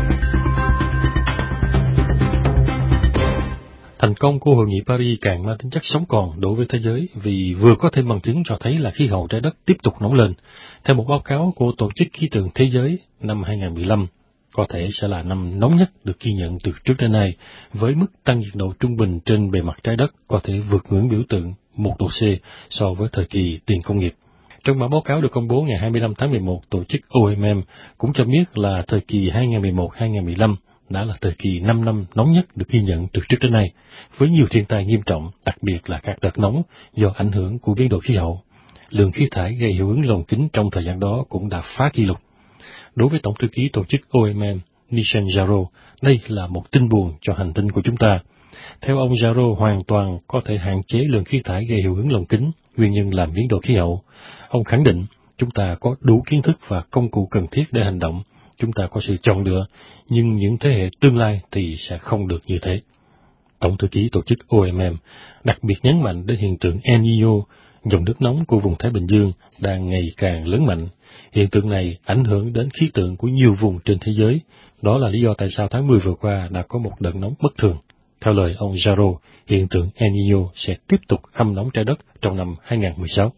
Thành công của Hội nghị Paris càng mang tính chất sống còn đối với thế giới, vì vừa có thêm bằng chứng cho thấy là khí hậu trái đất tiếp tục nóng lên. Theo một báo cáo của Tổ chức Khí tượng Thế giới, năm hai không một lăm có thể sẽ là năm nóng nhất được ghi nhận từ trước đến nay, với mức tăng nhiệt độ trung bình trên bề mặt trái đất có thể vượt ngưỡng biểu tượng một độ C so với thời kỳ tiền công nghiệp. Trong bản báo cáo được công bố ngày hai mươi lăm tháng mười một, Tổ chức O M M cũng cho biết là thời kỳ hai không một một đến hai không một lăm đã là thời kỳ năm năm nóng nhất được ghi nhận từ trước đến nay, với nhiều thiên tai nghiêm trọng, đặc biệt là các đợt nóng do ảnh hưởng của biến đổi khí hậu. Lượng khí thải gây hiệu ứng lồng kính trong thời gian đó cũng đã phá kỷ lục. Đối với Tổng thư ký Tổ chức O M M, Michel Jarraud, đây là một tin buồn cho hành tinh của chúng ta. Theo ông Jarraud, hoàn toàn có thể hạn chế lượng khí thải gây hiệu ứng lồng kính, nguyên nhân làm biến đổi khí hậu. Ông khẳng định, chúng ta có đủ kiến thức và công cụ cần thiết để hành động, chúng ta có sự chọn lựa, nhưng những thế hệ tương lai thì sẽ không được như thế. Tổng thư ký Tổ chức O M M đặc biệt nhấn mạnh đến hiện tượng El Niño, dòng nước nóng của vùng Thái Bình Dương đang ngày càng lớn mạnh. Hiện tượng này ảnh hưởng đến khí tượng của nhiều vùng trên thế giới. Đó là lý do tại sao tháng mười vừa qua đã có một đợt nóng bất thường. Theo lời ông Jarreau, hiện tượng El Niño sẽ tiếp tục hâm nóng trái đất trong năm hai không một sáu.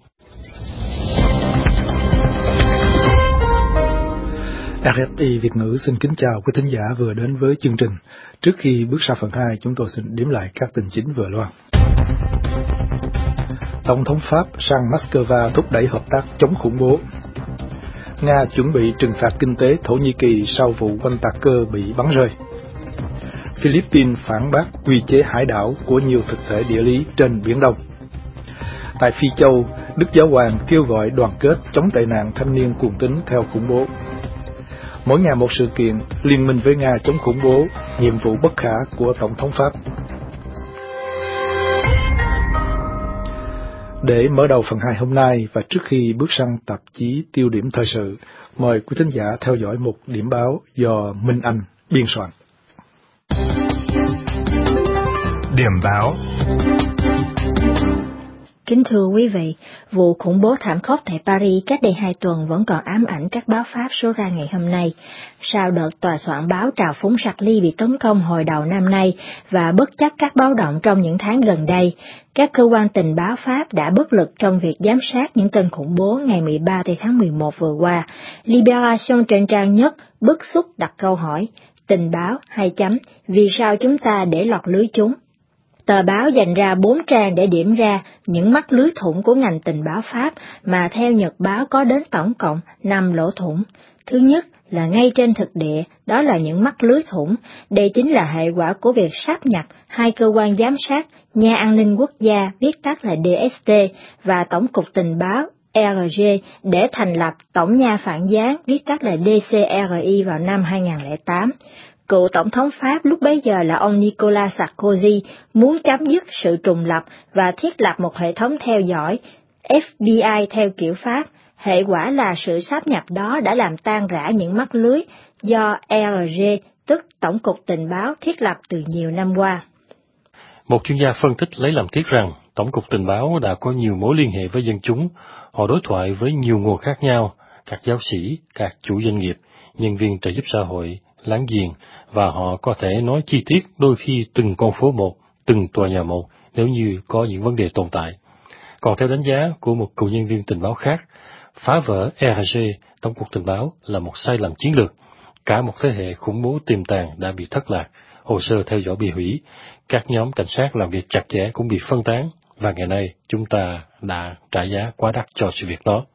rờ ép i Việt ngữ xin kính chào quý thính giả vừa đến với chương trình. Trước khi bước sang phần hai, chúng tôi xin điểm lại các tin chính vừa loan. Tổng thống Pháp sang Moscow thúc đẩy hợp tác chống khủng bố. Nga chuẩn bị trừng phạt kinh tế Thổ Nhĩ Kỳ sau vụ oanh tạc cơ bị bắn rơi. Philippines phản bác quy chế hải đảo của nhiều thực thể địa lý trên Biển Đông. Tại Phi Châu, Đức Giáo hoàng kêu gọi đoàn kết chống tệ nạn thanh niên cuồng tín theo khủng bố. Mỗi ngày một sự kiện, liên minh với Nga chống khủng bố, nhiệm vụ bất khả của Tổng thống Pháp. Để mở đầu phần hai hôm nay và trước khi bước sang tạp chí tiêu điểm thời sự, mời quý thính giả theo dõi một điểm báo do Minh Anh biên soạn. Điểm báo. Kính thưa quý vị, vụ khủng bố thảm khốc tại Paris cách đây hai tuần vẫn còn ám ảnh các báo Pháp số ra ngày hôm nay. Sau đợt tòa soạn báo trào phúng Charlie bị tấn công hồi đầu năm nay và bất chấp các báo động trong những tháng gần đây, các cơ quan tình báo Pháp đã bất lực trong việc giám sát những tên khủng bố ngày mười ba tháng mười một vừa qua. Libération trên trang nhất bức xúc đặt câu hỏi, tình báo hai chấm, vì sao chúng ta để lọt lưới chúng? Tờ báo dành ra bốn trang để điểm ra những mắc lưới thủng của ngành tình báo Pháp mà theo Nhật báo có đến tổng cộng năm lỗ thủng. Thứ nhất là ngay trên thực địa, đó là những mắc lưới thủng. Đây chính là hệ quả của việc sáp nhập hai cơ quan giám sát, Nhà An ninh Quốc gia, viết tắt là đê ét tê, và Tổng cục Tình báo rờ giê để thành lập Tổng nha Phản gián, viết tắt là đê xê rờ i vào năm hai không không tám. Cựu Tổng thống Pháp lúc bấy giờ là ông Nicolas Sarkozy muốn chấm dứt sự trùng lập và thiết lập một hệ thống theo dõi ép bê i theo kiểu Pháp. Hệ quả là sự sáp nhập đó đã làm tan rã những mắc lưới do rờ giê, tức Tổng cục Tình báo, thiết lập từ nhiều năm qua. Một chuyên gia phân tích lấy làm tiếc rằng Tổng cục Tình báo đã có nhiều mối liên hệ với dân chúng, họ đối thoại với nhiều nguồn khác nhau, các giáo sĩ, các chủ doanh nghiệp, nhân viên trợ giúp xã hội, láng giềng, và họ có thể nói chi tiết đôi khi từng con phố một, từng tòa nhà một nếu như có những vấn đề tồn tại. Còn theo đánh giá của một cựu nhân viên tình báo khác, phá vỡ rờ giê, Tổng cục Tình báo, là một sai lầm chiến lược. Cả một thế hệ khủng bố tiềm tàng đã bị thất lạc, hồ sơ theo dõi bị hủy, các nhóm cảnh sát làm việc chặt chẽ cũng bị phân tán, và ngày nay chúng ta đã trả giá quá đắt cho sự việc đó.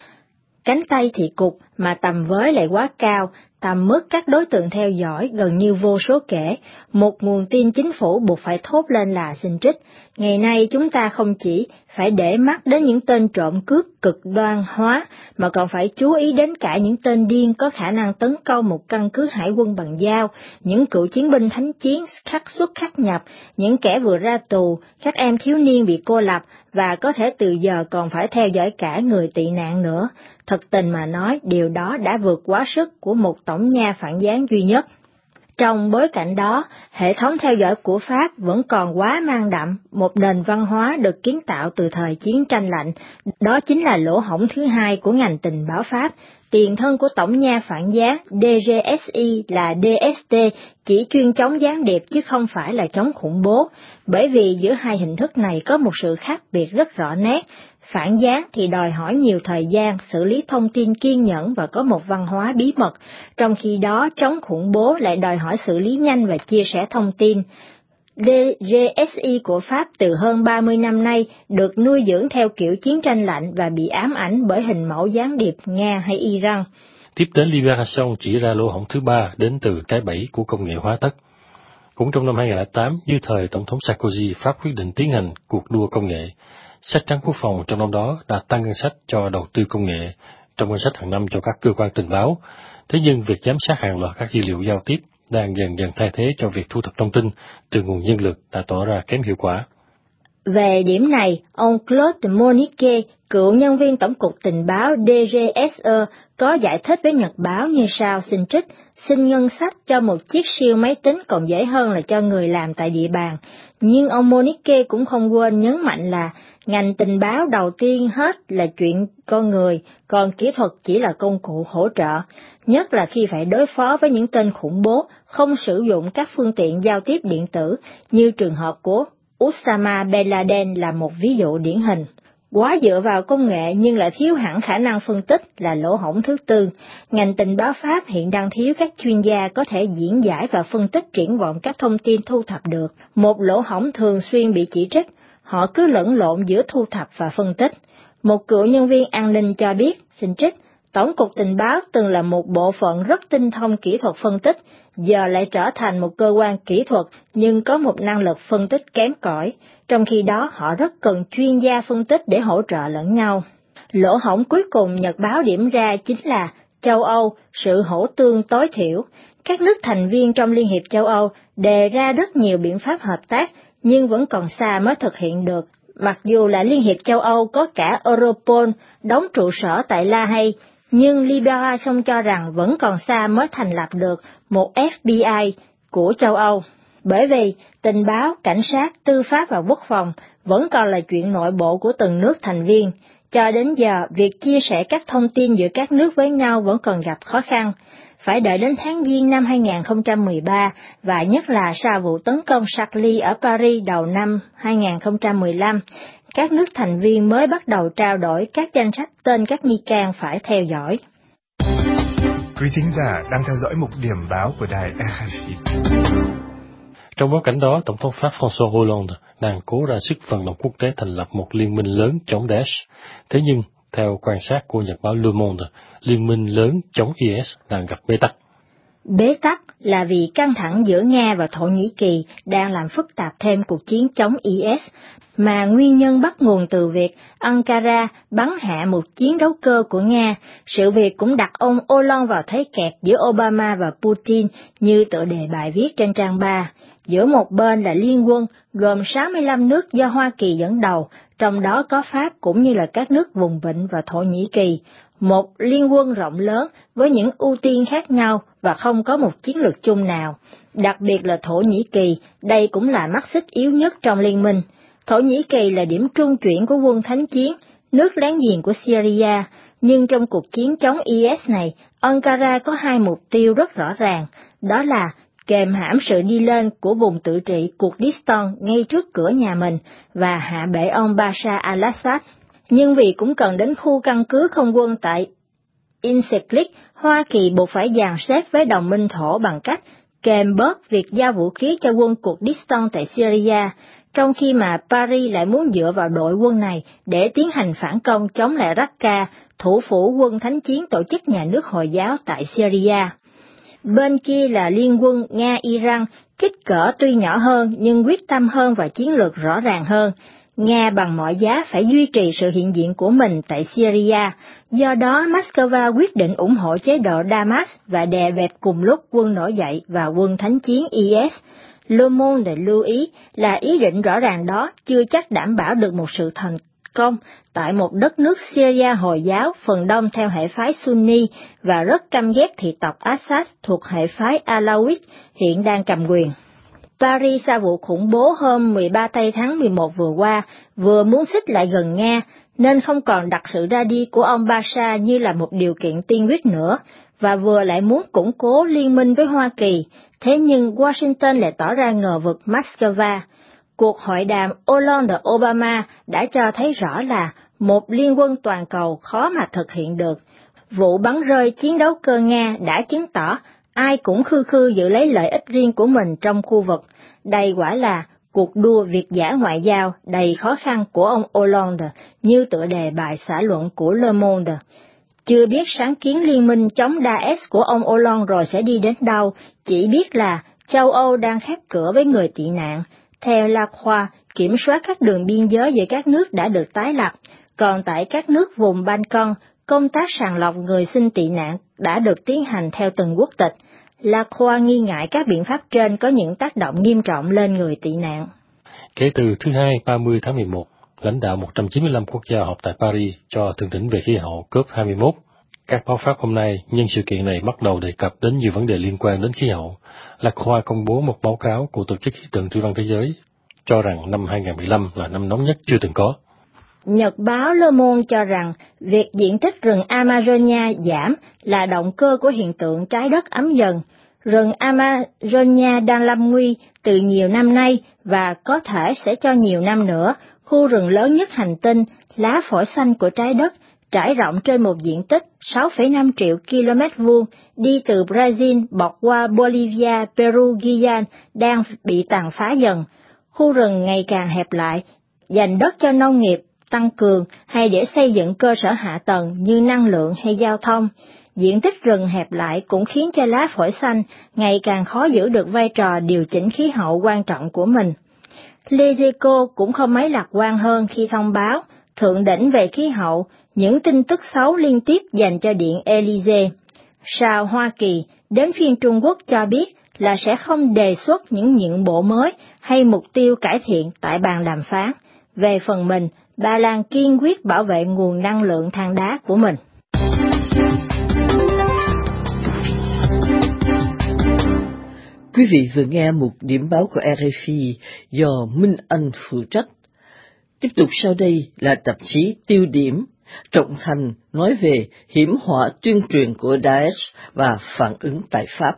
Cánh tay thì cụt mà tầm với lại quá cao, tầm mức các đối tượng theo dõi gần như vô số kể. Một nguồn tin chính phủ buộc phải thốt lên là xin trích. Ngày nay chúng ta không chỉ phải để mắt đến những tên trộm cướp cực đoan hóa, mà còn phải chú ý đến cả những tên điên có khả năng tấn công một căn cứ hải quân bằng dao, những cựu chiến binh thánh chiến khắc xuất khắc nhập, những kẻ vừa ra tù, các em thiếu niên bị cô lập, và có thể từ giờ còn phải theo dõi cả người tị nạn nữa. Thật tình mà nói, điều đó đã vượt quá sức của một tổng nha phản gián duy nhất. Trong bối cảnh đó, hệ thống theo dõi của Pháp vẫn còn quá mang đậm một nền văn hóa được kiến tạo từ thời chiến tranh lạnh. Đó chính là lỗ hổng thứ hai của ngành tình báo Pháp. Tiền thân của tổng nha phản gián đê giê ét i là đê ét tê, chỉ chuyên chống gián điệp chứ không phải là chống khủng bố, bởi vì giữa hai hình thức này có một sự khác biệt rất rõ nét. Phản gián thì đòi hỏi nhiều thời gian, xử lý thông tin kiên nhẫn và có một văn hóa bí mật, trong khi đó chống khủng bố lại đòi hỏi xử lý nhanh và chia sẻ thông tin. đê giê ét i của Pháp từ hơn ba mươi năm nay được nuôi dưỡng theo kiểu chiến tranh lạnh và bị ám ảnh bởi hình mẫu gián điệp Nga hay Iran. Tiếp đến, Libération chỉ ra lỗ hổng thứ ba đến từ cái bẫy của công nghệ hóa tất. Cũng trong năm hai không không tám, như thời Tổng thống Sarkozy, Pháp quyết định tiến hành cuộc đua công nghệ. Sách trắng quốc phòng trong năm đó đã tăng ngân sách cho đầu tư công nghệ trong ngân sách hàng năm cho các cơ quan tình báo. Thế nhưng việc giám sát hàng loạt các dữ liệu giao tiếp đang dần dần thay thế cho việc thu thập thông tin từ nguồn nhân lực đã tỏ ra kém hiệu quả. Về điểm này, ông Claude Monique, cựu nhân viên Tổng cục Tình báo đê giê ét e, có giải thích với Nhật báo như sau, xin trích: xin ngân sách cho một chiếc siêu máy tính còn dễ hơn là cho người làm tại địa bàn. Nhưng ông Monique cũng không quên nhấn mạnh là ngành tình báo đầu tiên hết là chuyện con người, còn kỹ thuật chỉ là công cụ hỗ trợ, nhất là khi phải đối phó với những tên khủng bố không sử dụng các phương tiện giao tiếp điện tử, như trường hợp của Osama Bin Laden là một ví dụ điển hình. Quá dựa vào công nghệ nhưng lại thiếu hẳn khả năng phân tích là lỗ hổng thứ tư. Ngành tình báo Pháp hiện đang thiếu các chuyên gia có thể diễn giải và phân tích triển vọng các thông tin thu thập được. Một lỗ hổng thường xuyên bị chỉ trích, họ cứ lẫn lộn giữa thu thập và phân tích. Một cựu nhân viên an ninh cho biết, xin trích, Tổng cục Tình báo từng là một bộ phận rất tinh thông kỹ thuật phân tích, giờ lại trở thành một cơ quan kỹ thuật nhưng có một năng lực phân tích kém cỏi. Trong khi đó họ rất cần chuyên gia phân tích để hỗ trợ lẫn nhau. Lỗ hổng cuối cùng Nhật báo điểm ra chính là châu Âu, sự hỗ tương tối thiểu. Các nước thành viên trong Liên hiệp châu Âu đề ra rất nhiều biện pháp hợp tác, nhưng vẫn còn xa mới thực hiện được. Mặc dù là Liên hiệp châu Âu có cả Europol đóng trụ sở tại La Hay, nhưng Liberace cho rằng vẫn còn xa mới thành lập được một F B I của châu Âu. Bởi vì tình báo, cảnh sát, tư pháp và quốc phòng vẫn còn là chuyện nội bộ của từng nước thành viên. Cho đến giờ, việc chia sẻ các thông tin giữa các nước với nhau vẫn còn gặp khó khăn. Phải đợi đến tháng Giêng năm hai nghìn không trăm mười ba, và nhất là sau vụ tấn công Charlie ở Paris đầu năm hai nghìn không trăm mười lăm, các nước thành viên mới bắt đầu trao đổi các danh sách tên các nghi can phải theo dõi. Quý thính giả đang theo dõi mục điểm báo của đài R F I. Trong bối cảnh đó, Tổng thống Pháp François Hollande đang cố ra sức vận động quốc tế thành lập một liên minh lớn chống Daesh. Thế nhưng, theo quan sát của nhật báo Le Monde, liên minh lớn chống I S đang gặp bế tắc. Bế tắc là vì căng thẳng giữa Nga và Thổ Nhĩ Kỳ đang làm phức tạp thêm cuộc chiến chống I S, mà nguyên nhân bắt nguồn từ việc Ankara bắn hạ một chiến đấu cơ của Nga. Sự việc cũng đặt ông Hollande vào thế kẹt giữa Obama và Putin như tựa đề bài viết trên trang ba. Giữa một bên là liên quân gồm sáu mươi lăm nước do Hoa Kỳ dẫn đầu, trong đó có Pháp cũng như là các nước vùng vịnh và Thổ Nhĩ Kỳ. Một liên quân rộng lớn với những ưu tiên khác nhau và không có một chiến lược chung nào. Đặc biệt là Thổ Nhĩ Kỳ, đây cũng là mắt xích yếu nhất trong liên minh. Thổ Nhĩ Kỳ là điểm trung chuyển của quân thánh chiến, nước láng giềng của Syria, nhưng trong cuộc chiến chống I S này, Ankara có hai mục tiêu rất rõ ràng, đó là kềm hãm sự đi lên của vùng tự trị Kurdistan ngay trước cửa nhà mình và hạ bệ ông Bashar al-Assad. Nhưng vì cũng cần đến khu căn cứ không quân tại Incirlik, Hoa Kỳ buộc phải dàn xếp với đồng minh thổ bằng cách kềm bớt việc giao vũ khí cho quân Kurdistan tại Syria, trong khi mà Paris lại muốn dựa vào đội quân này để tiến hành phản công chống lại Raqqa, thủ phủ quân thánh chiến tổ chức nhà nước Hồi giáo tại Syria. Bên kia là liên quân Nga-Iran, kích cỡ tuy nhỏ hơn nhưng quyết tâm hơn và chiến lược rõ ràng hơn. Nga bằng mọi giá phải duy trì sự hiện diện của mình tại Syria, do đó Moscow quyết định ủng hộ chế độ Damas và đè bẹp cùng lúc quân nổi dậy và quân thánh chiến I S. Le Monde lưu ý là ý định rõ ràng đó chưa chắc đảm bảo được một sự thành công tại một đất nước Syria Hồi giáo phần đông theo hệ phái Sunni và rất căm ghét thị tộc Assad thuộc hệ phái Alawite hiện đang cầm quyền. Paris sau vụ khủng bố hôm mười ba tây tháng mười một vừa qua vừa muốn xích lại gần Nga nên không còn đặt sự ra đi của ông Bashar như là một điều kiện tiên quyết nữa, và vừa lại muốn củng cố liên minh với Hoa Kỳ. Thế nhưng Washington lại tỏ ra ngờ vực Moscow. Cuộc hội đàm Hollande-Obama đã cho thấy rõ là một liên quân toàn cầu khó mà thực hiện được. Vụ bắn rơi chiến đấu cơ Nga đã chứng tỏ ai cũng khư khư giữ lấy lợi ích riêng của mình trong khu vực. Đây quả là cuộc đua việt dã ngoại giao đầy khó khăn của ông Hollande, như tựa đề bài xã luận của Le Monde. Chưa biết sáng kiến liên minh chống Daesh của ông Hollande rồi sẽ đi đến đâu, chỉ biết là châu Âu đang khép cửa với người tị nạn. Theo La Croix, kiểm soát các đường biên giới giữa các nước đã được tái lập, còn tại các nước vùng Balkan, công tác sàng lọc người xin tị nạn đã được tiến hành theo từng quốc tịch. La Croix nghi ngại các biện pháp trên có những tác động nghiêm trọng lên người tị nạn. Kể từ thứ Hai ba mươi tháng mười một, lãnh đạo một trăm chín mươi lăm quốc gia họp tại Paris cho thượng đỉnh về khí hậu C O P hai mươi mốt. Các báo Pháp hôm nay nhân sự kiện này bắt đầu đề cập đến nhiều vấn đề liên quan đến khí hậu. La Croix công bố một báo cáo của Tổ chức Khí tượng Thủy văn Thế giới. cho rằng năm hai không một lăm là năm nóng nhất chưa từng có. Nhật báo Le Monde cho rằng việc diện tích rừng Amazonia giảm là động cơ của hiện tượng trái đất ấm dần. Rừng Amazonia đang lâm nguy từ nhiều năm nay và có thể sẽ cho nhiều năm nữa. Khu rừng lớn nhất hành tinh, lá phổi xanh của trái đất, trải rộng trên một diện tích sáu phẩy năm triệu ki lô mét vuông, đi từ Brazil bọc qua Bolivia, Peru, Guyana, đang bị tàn phá dần. Khu rừng ngày càng hẹp lại, dành đất cho nông nghiệp, tăng cường hay để xây dựng cơ sở hạ tầng như năng lượng hay giao thông. Diện tích rừng hẹp lại cũng khiến cho lá phổi xanh ngày càng khó giữ được vai trò điều chỉnh khí hậu quan trọng của mình. Les Echos cũng không mấy lạc quan hơn khi thông báo thượng đỉnh về khí hậu, những tin tức xấu liên tiếp dành cho Điện Élysée. Sao Hoa Kỳ đến phiên Trung Quốc cho biết là sẽ không đề xuất những nhượng bộ mới hay mục tiêu cải thiện tại bàn đàm phán. Về phần mình, Ba Lan kiên quyết bảo vệ nguồn năng lượng than đá của mình. Quý vị vừa nghe một điểm báo của rờ ép i do Minh Anh phụ trách. Tiếp tục sau đây là tạp chí Tiêu điểm, Trọng Thành nói về hiểm họa tuyên truyền của Daesh và phản ứng tại Pháp.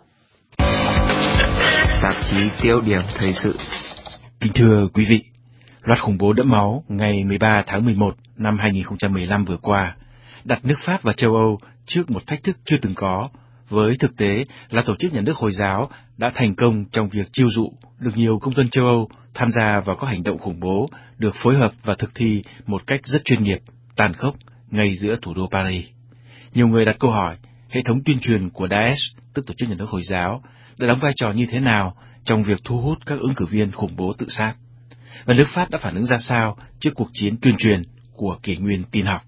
Tạp chí Tiêu điểm thời sự. Kính thưa quý vị, loạt khủng bố đẫm máu ngày mười ba tháng mười một năm hai không một lăm vừa qua đặt nước Pháp và châu Âu trước một thách thức chưa từng có, với thực tế là tổ chức nhà nước Hồi giáo đã thành công trong việc chiêu dụ được nhiều công dân châu Âu tham gia vào các hành động khủng bố được phối hợp và thực thi một cách rất chuyên nghiệp, tàn khốc ngay giữa thủ đô Paris. Nhiều người đặt câu hỏi, hệ thống tuyên truyền của Daesh, tức tổ chức nhà nước Hồi giáo, đã đóng vai trò như thế nào trong việc thu hút các ứng cử viên khủng bố tự sát? Và nước Pháp đã phản ứng ra sao trước cuộc chiến tuyên truyền của kỷ nguyên tin học?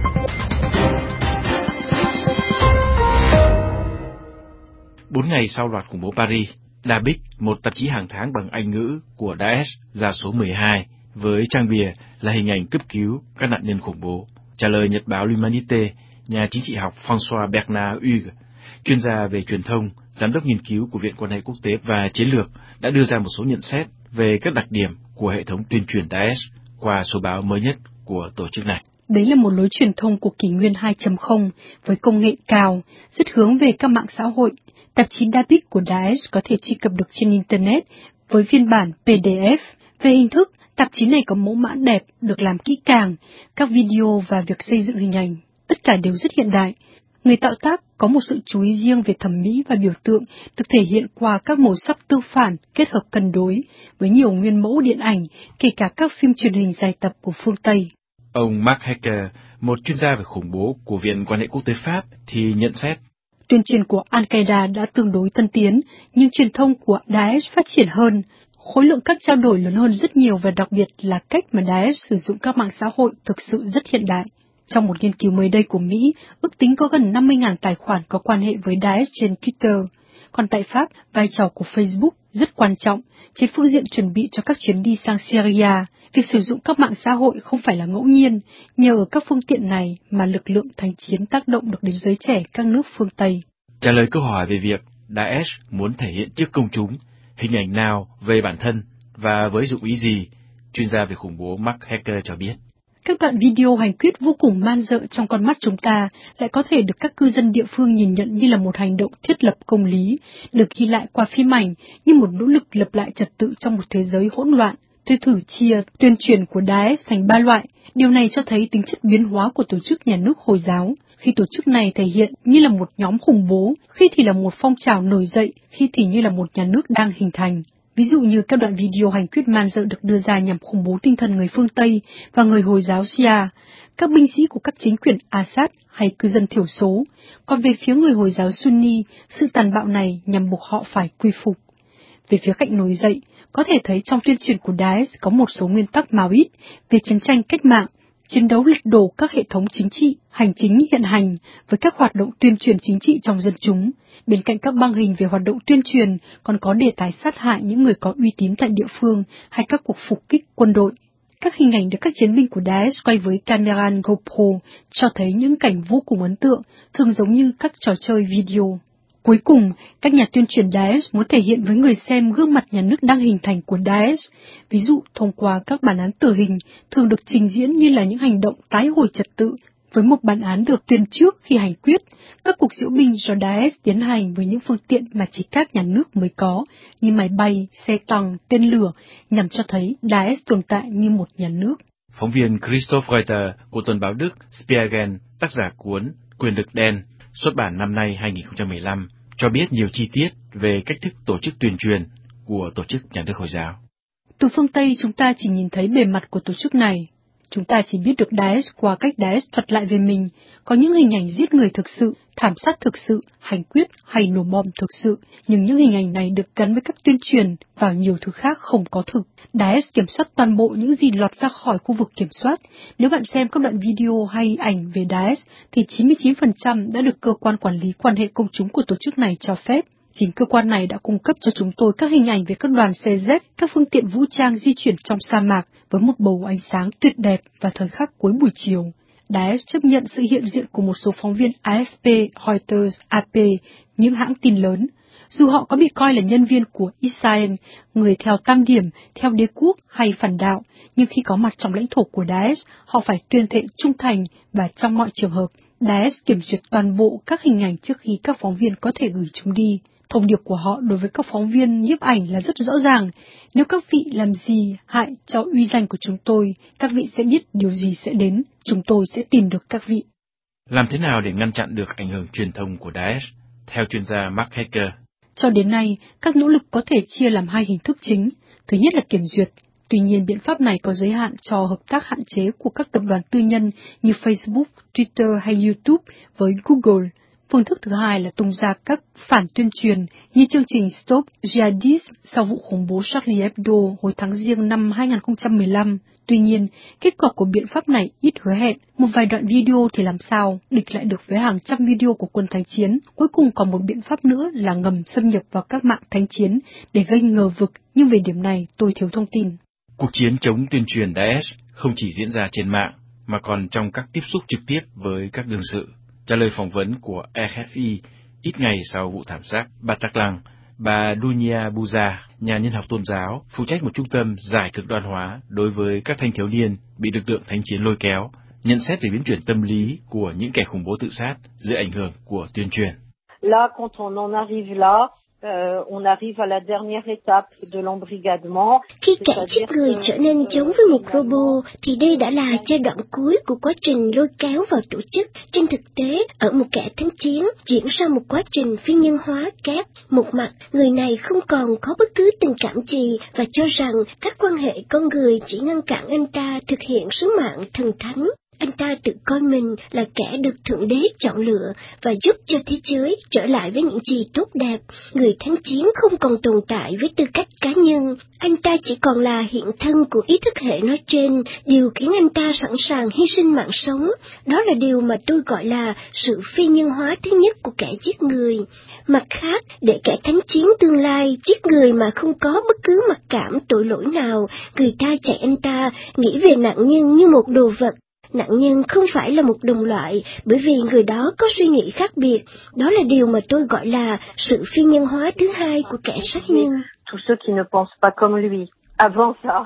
Bốn ngày sau loạt khủng bố Paris, Dabiq, một tạp chí hàng tháng bằng Anh ngữ của Daesh, ra số mười hai, với trang bìa là hình ảnh cấp cứu các nạn nhân khủng bố. Trả lời nhật báo L'Humanité, nhà chính trị học François Bernard Hugues, chuyên gia về truyền thông, giám đốc nghiên cứu của Viện Quan hệ Quốc tế và Chiến lược, đã đưa ra một số nhận xét về các đặc điểm của hệ thống tuyên truyền Daesh qua số báo mới nhất của tổ chức này. Đấy là một lối truyền thông của kỷ nguyên hai chấm không với công nghệ cao, rất hướng về các mạng xã hội. Tạp chí Dabiq của Daesh có thể truy cập được trên Internet với phiên bản pê đê ép. Về hình thức, tạp chí này có mẫu mã đẹp, được làm kỹ càng, các video và việc xây dựng hình ảnh, tất cả đều rất hiện đại. Người tạo tác có một sự chú ý riêng về thẩm mỹ và biểu tượng được thể hiện qua các màu sắc tương phản kết hợp cân đối với nhiều nguyên mẫu điện ảnh, kể cả các phim truyền hình dài tập của phương Tây. Ông Mark Hacker, một chuyên gia về khủng bố của Viện Quan hệ Quốc tế Pháp, thì nhận xét. Tuyên truyền của Al-Qaeda đã tương đối tân tiến, nhưng truyền thông của Daesh phát triển hơn. Khối lượng các trao đổi lớn hơn rất nhiều và đặc biệt là cách mà Daesh sử dụng các mạng xã hội thực sự rất hiện đại. Trong một nghiên cứu mới đây của Mỹ, ước tính có gần năm mươi nghìn tài khoản có quan hệ với Daesh trên Twitter. Còn tại Pháp, vai trò của Facebook rất quan trọng trên phương diện chuẩn bị cho các chuyến đi sang Syria. Việc sử dụng các mạng xã hội không phải là ngẫu nhiên, nhờ ở các phương tiện này mà lực lượng thanh chiến tác động được đến giới trẻ các nước phương Tây. Trả lời câu hỏi về việc Daesh muốn thể hiện trước công chúng hình ảnh nào về bản thân và với dụng ý gì, chuyên gia về khủng bố Mark Hacker cho biết. Các đoạn video hành quyết vô cùng man rợ trong con mắt chúng ta lại có thể được các cư dân địa phương nhìn nhận như là một hành động thiết lập công lý, được ghi lại qua phim ảnh như một nỗ lực lập lại trật tự trong một thế giới hỗn loạn. Tôi thử chia tuyên truyền của Daesh thành ba loại. Điều này cho thấy tính chất biến hóa của tổ chức nhà nước Hồi giáo, khi tổ chức này thể hiện như là một nhóm khủng bố, khi thì là một phong trào nổi dậy, khi thì như là một nhà nước đang hình thành. Ví dụ như các đoạn video hành quyết man dợ được đưa ra nhằm khủng bố tinh thần người phương Tây và người Hồi giáo Shia, các binh sĩ của các chính quyền Assad hay cư dân thiểu số. Còn về phía người Hồi giáo Sunni, sự tàn bạo này nhằm buộc họ phải quy phục. Về phía cạnh nổi dậy, có thể thấy trong tuyên truyền của Daesh có một số nguyên tắc Maoist về chiến tranh cách mạng, chiến đấu lật đổ các hệ thống chính trị, hành chính hiện hành với các hoạt động tuyên truyền chính trị trong dân chúng. Bên cạnh các băng hình về hoạt động tuyên truyền, còn có đề tài sát hại những người có uy tín tại địa phương hay các cuộc phục kích quân đội. Các hình ảnh được các chiến binh của Daesh quay với camera GoPro cho thấy những cảnh vô cùng ấn tượng, thường giống như các trò chơi video. Cuối cùng, các nhà tuyên truyền Daesh muốn thể hiện với người xem gương mặt nhà nước đang hình thành của Daesh, ví dụ thông qua các bản án tử hình thường được trình diễn như là những hành động tái hồi trật tự, với một bản án được tuyên trước khi hành quyết, các cuộc diễu binh do Daesh tiến hành với những phương tiện mà chỉ các nhà nước mới có, như máy bay, xe tăng, tên lửa, nhằm cho thấy Daesh tồn tại như một nhà nước. Phóng viên Christoph Reuter của tuần báo Đức Spiegel, tác giả cuốn Quyền lực đen, xuất bản năm nay hai nghìn không trăm mười lăm, cho biết nhiều chi tiết về cách thức tổ chức tuyên truyền của tổ chức nhà nước Hồi giáo. Từ phương Tây chúng ta chỉ nhìn thấy bề mặt của tổ chức này. Chúng ta chỉ biết được Daesh qua cách Daesh thuật lại về mình, có những hình ảnh giết người thực sự, thảm sát thực sự, hành quyết hay nổ bom thực sự, nhưng những hình ảnh này được gắn với các tuyên truyền vào nhiều thứ khác không có thực. Daesh kiểm soát toàn bộ những gì lọt ra khỏi khu vực kiểm soát. Nếu bạn xem các đoạn video hay ảnh về Daesh, thì chín mươi chín phần trăm đã được cơ quan quản lý quan hệ công chúng của tổ chức này cho phép. Chính cơ quan này đã cung cấp cho chúng tôi các hình ảnh về các đoàn xe dép, các phương tiện vũ trang di chuyển trong sa mạc với một bầu ánh sáng tuyệt đẹp vào thời khắc cuối buổi chiều. Daesh chấp nhận sự hiện diện của một số phóng viên a ép pê, Reuters, a pê, những hãng tin lớn. Dù họ có bị coi là nhân viên của Israel, người theo tam điểm, theo đế quốc hay phản đạo, nhưng khi có mặt trong lãnh thổ của Daesh, họ phải tuyên thệ trung thành và trong mọi trường hợp, Daesh kiểm duyệt toàn bộ các hình ảnh trước khi các phóng viên có thể gửi chúng đi. Thông điệp của họ đối với các phóng viên nhiếp ảnh là rất rõ ràng. Nếu các vị làm gì hại cho uy danh của chúng tôi, các vị sẽ biết điều gì sẽ đến. Chúng tôi sẽ tìm được các vị. Làm thế nào để ngăn chặn được ảnh hưởng truyền thông của Daesh? Theo chuyên gia Mark Hacker, cho đến nay, các nỗ lực có thể chia làm hai hình thức chính. Thứ nhất là kiểm duyệt. Tuy nhiên, biện pháp này có giới hạn cho hợp tác hạn chế của các tập đoàn tư nhân như Facebook, Twitter hay YouTube với Google. Phương thức thứ hai là tung ra các phản tuyên truyền như chương trình Stop Jihadism sau vụ khủng bố Charlie Hebdo hồi tháng Giêng năm hai nghìn không trăm mười lăm. Tuy nhiên, kết quả của biện pháp này ít hứa hẹn. Một vài đoạn video thì làm sao địch lại được với hàng trăm video của quân thánh chiến. Cuối cùng còn một biện pháp nữa là ngầm xâm nhập vào các mạng thánh chiến để gây ngờ vực, nhưng về điểm này tôi thiếu thông tin. Cuộc chiến chống tuyên truyền Daesh không chỉ diễn ra trên mạng, mà còn trong các tiếp xúc trực tiếp với các đương sự. Trả lời phỏng vấn của e ép i ít ngày sau vụ thảm sát Bataclan, bà Dunia Buza, nhà nhân học tôn giáo, phụ trách một trung tâm giải cực đoan hóa đối với các thanh thiếu niên bị lực lượng thánh chiến lôi kéo, nhận xét về biến chuyển tâm lý của những kẻ khủng bố tự sát dưới ảnh hưởng của tuyên truyền. Là, quand on en arrive là, Euh, on arrive à la dernière étape de l'embrigadement. Khi kẻ giết người trở nên giống với một robot, thì đây đã là giai đoạn cuối của quá trình lôi kéo vào tổ chức. Trên thực tế, ở một kẻ thánh chiến diễn ra một quá trình phi nhân hóa kép. Một mặt, người này không còn có bất cứ tình cảm gì và cho rằng các quan hệ con người chỉ ngăn cản anh ta thực hiện sứ mạng thần thánh. Anh ta tự coi mình là kẻ được Thượng Đế chọn lựa và giúp cho thế giới trở lại với những gì tốt đẹp. Người thánh chiến không còn tồn tại với tư cách cá nhân. Anh ta chỉ còn là hiện thân của ý thức hệ nói trên, điều khiến anh ta sẵn sàng hy sinh mạng sống. Đó là điều mà tôi gọi là sự phi nhân hóa thứ nhất của kẻ giết người. Mặt khác, để kẻ thánh chiến tương lai giết người mà không có bất cứ mặc cảm tội lỗi nào, người ta chạy anh ta nghĩ về nạn nhân như một đồ vật. Nạn nhân không phải là một đồng loại, bởi vì người đó có suy nghĩ khác biệt. Đó là điều mà tôi gọi là sự phi nhân hóa thứ hai của kẻ sát nhân. Tous ceux qui ne pensent pas comme lui. Avant ça,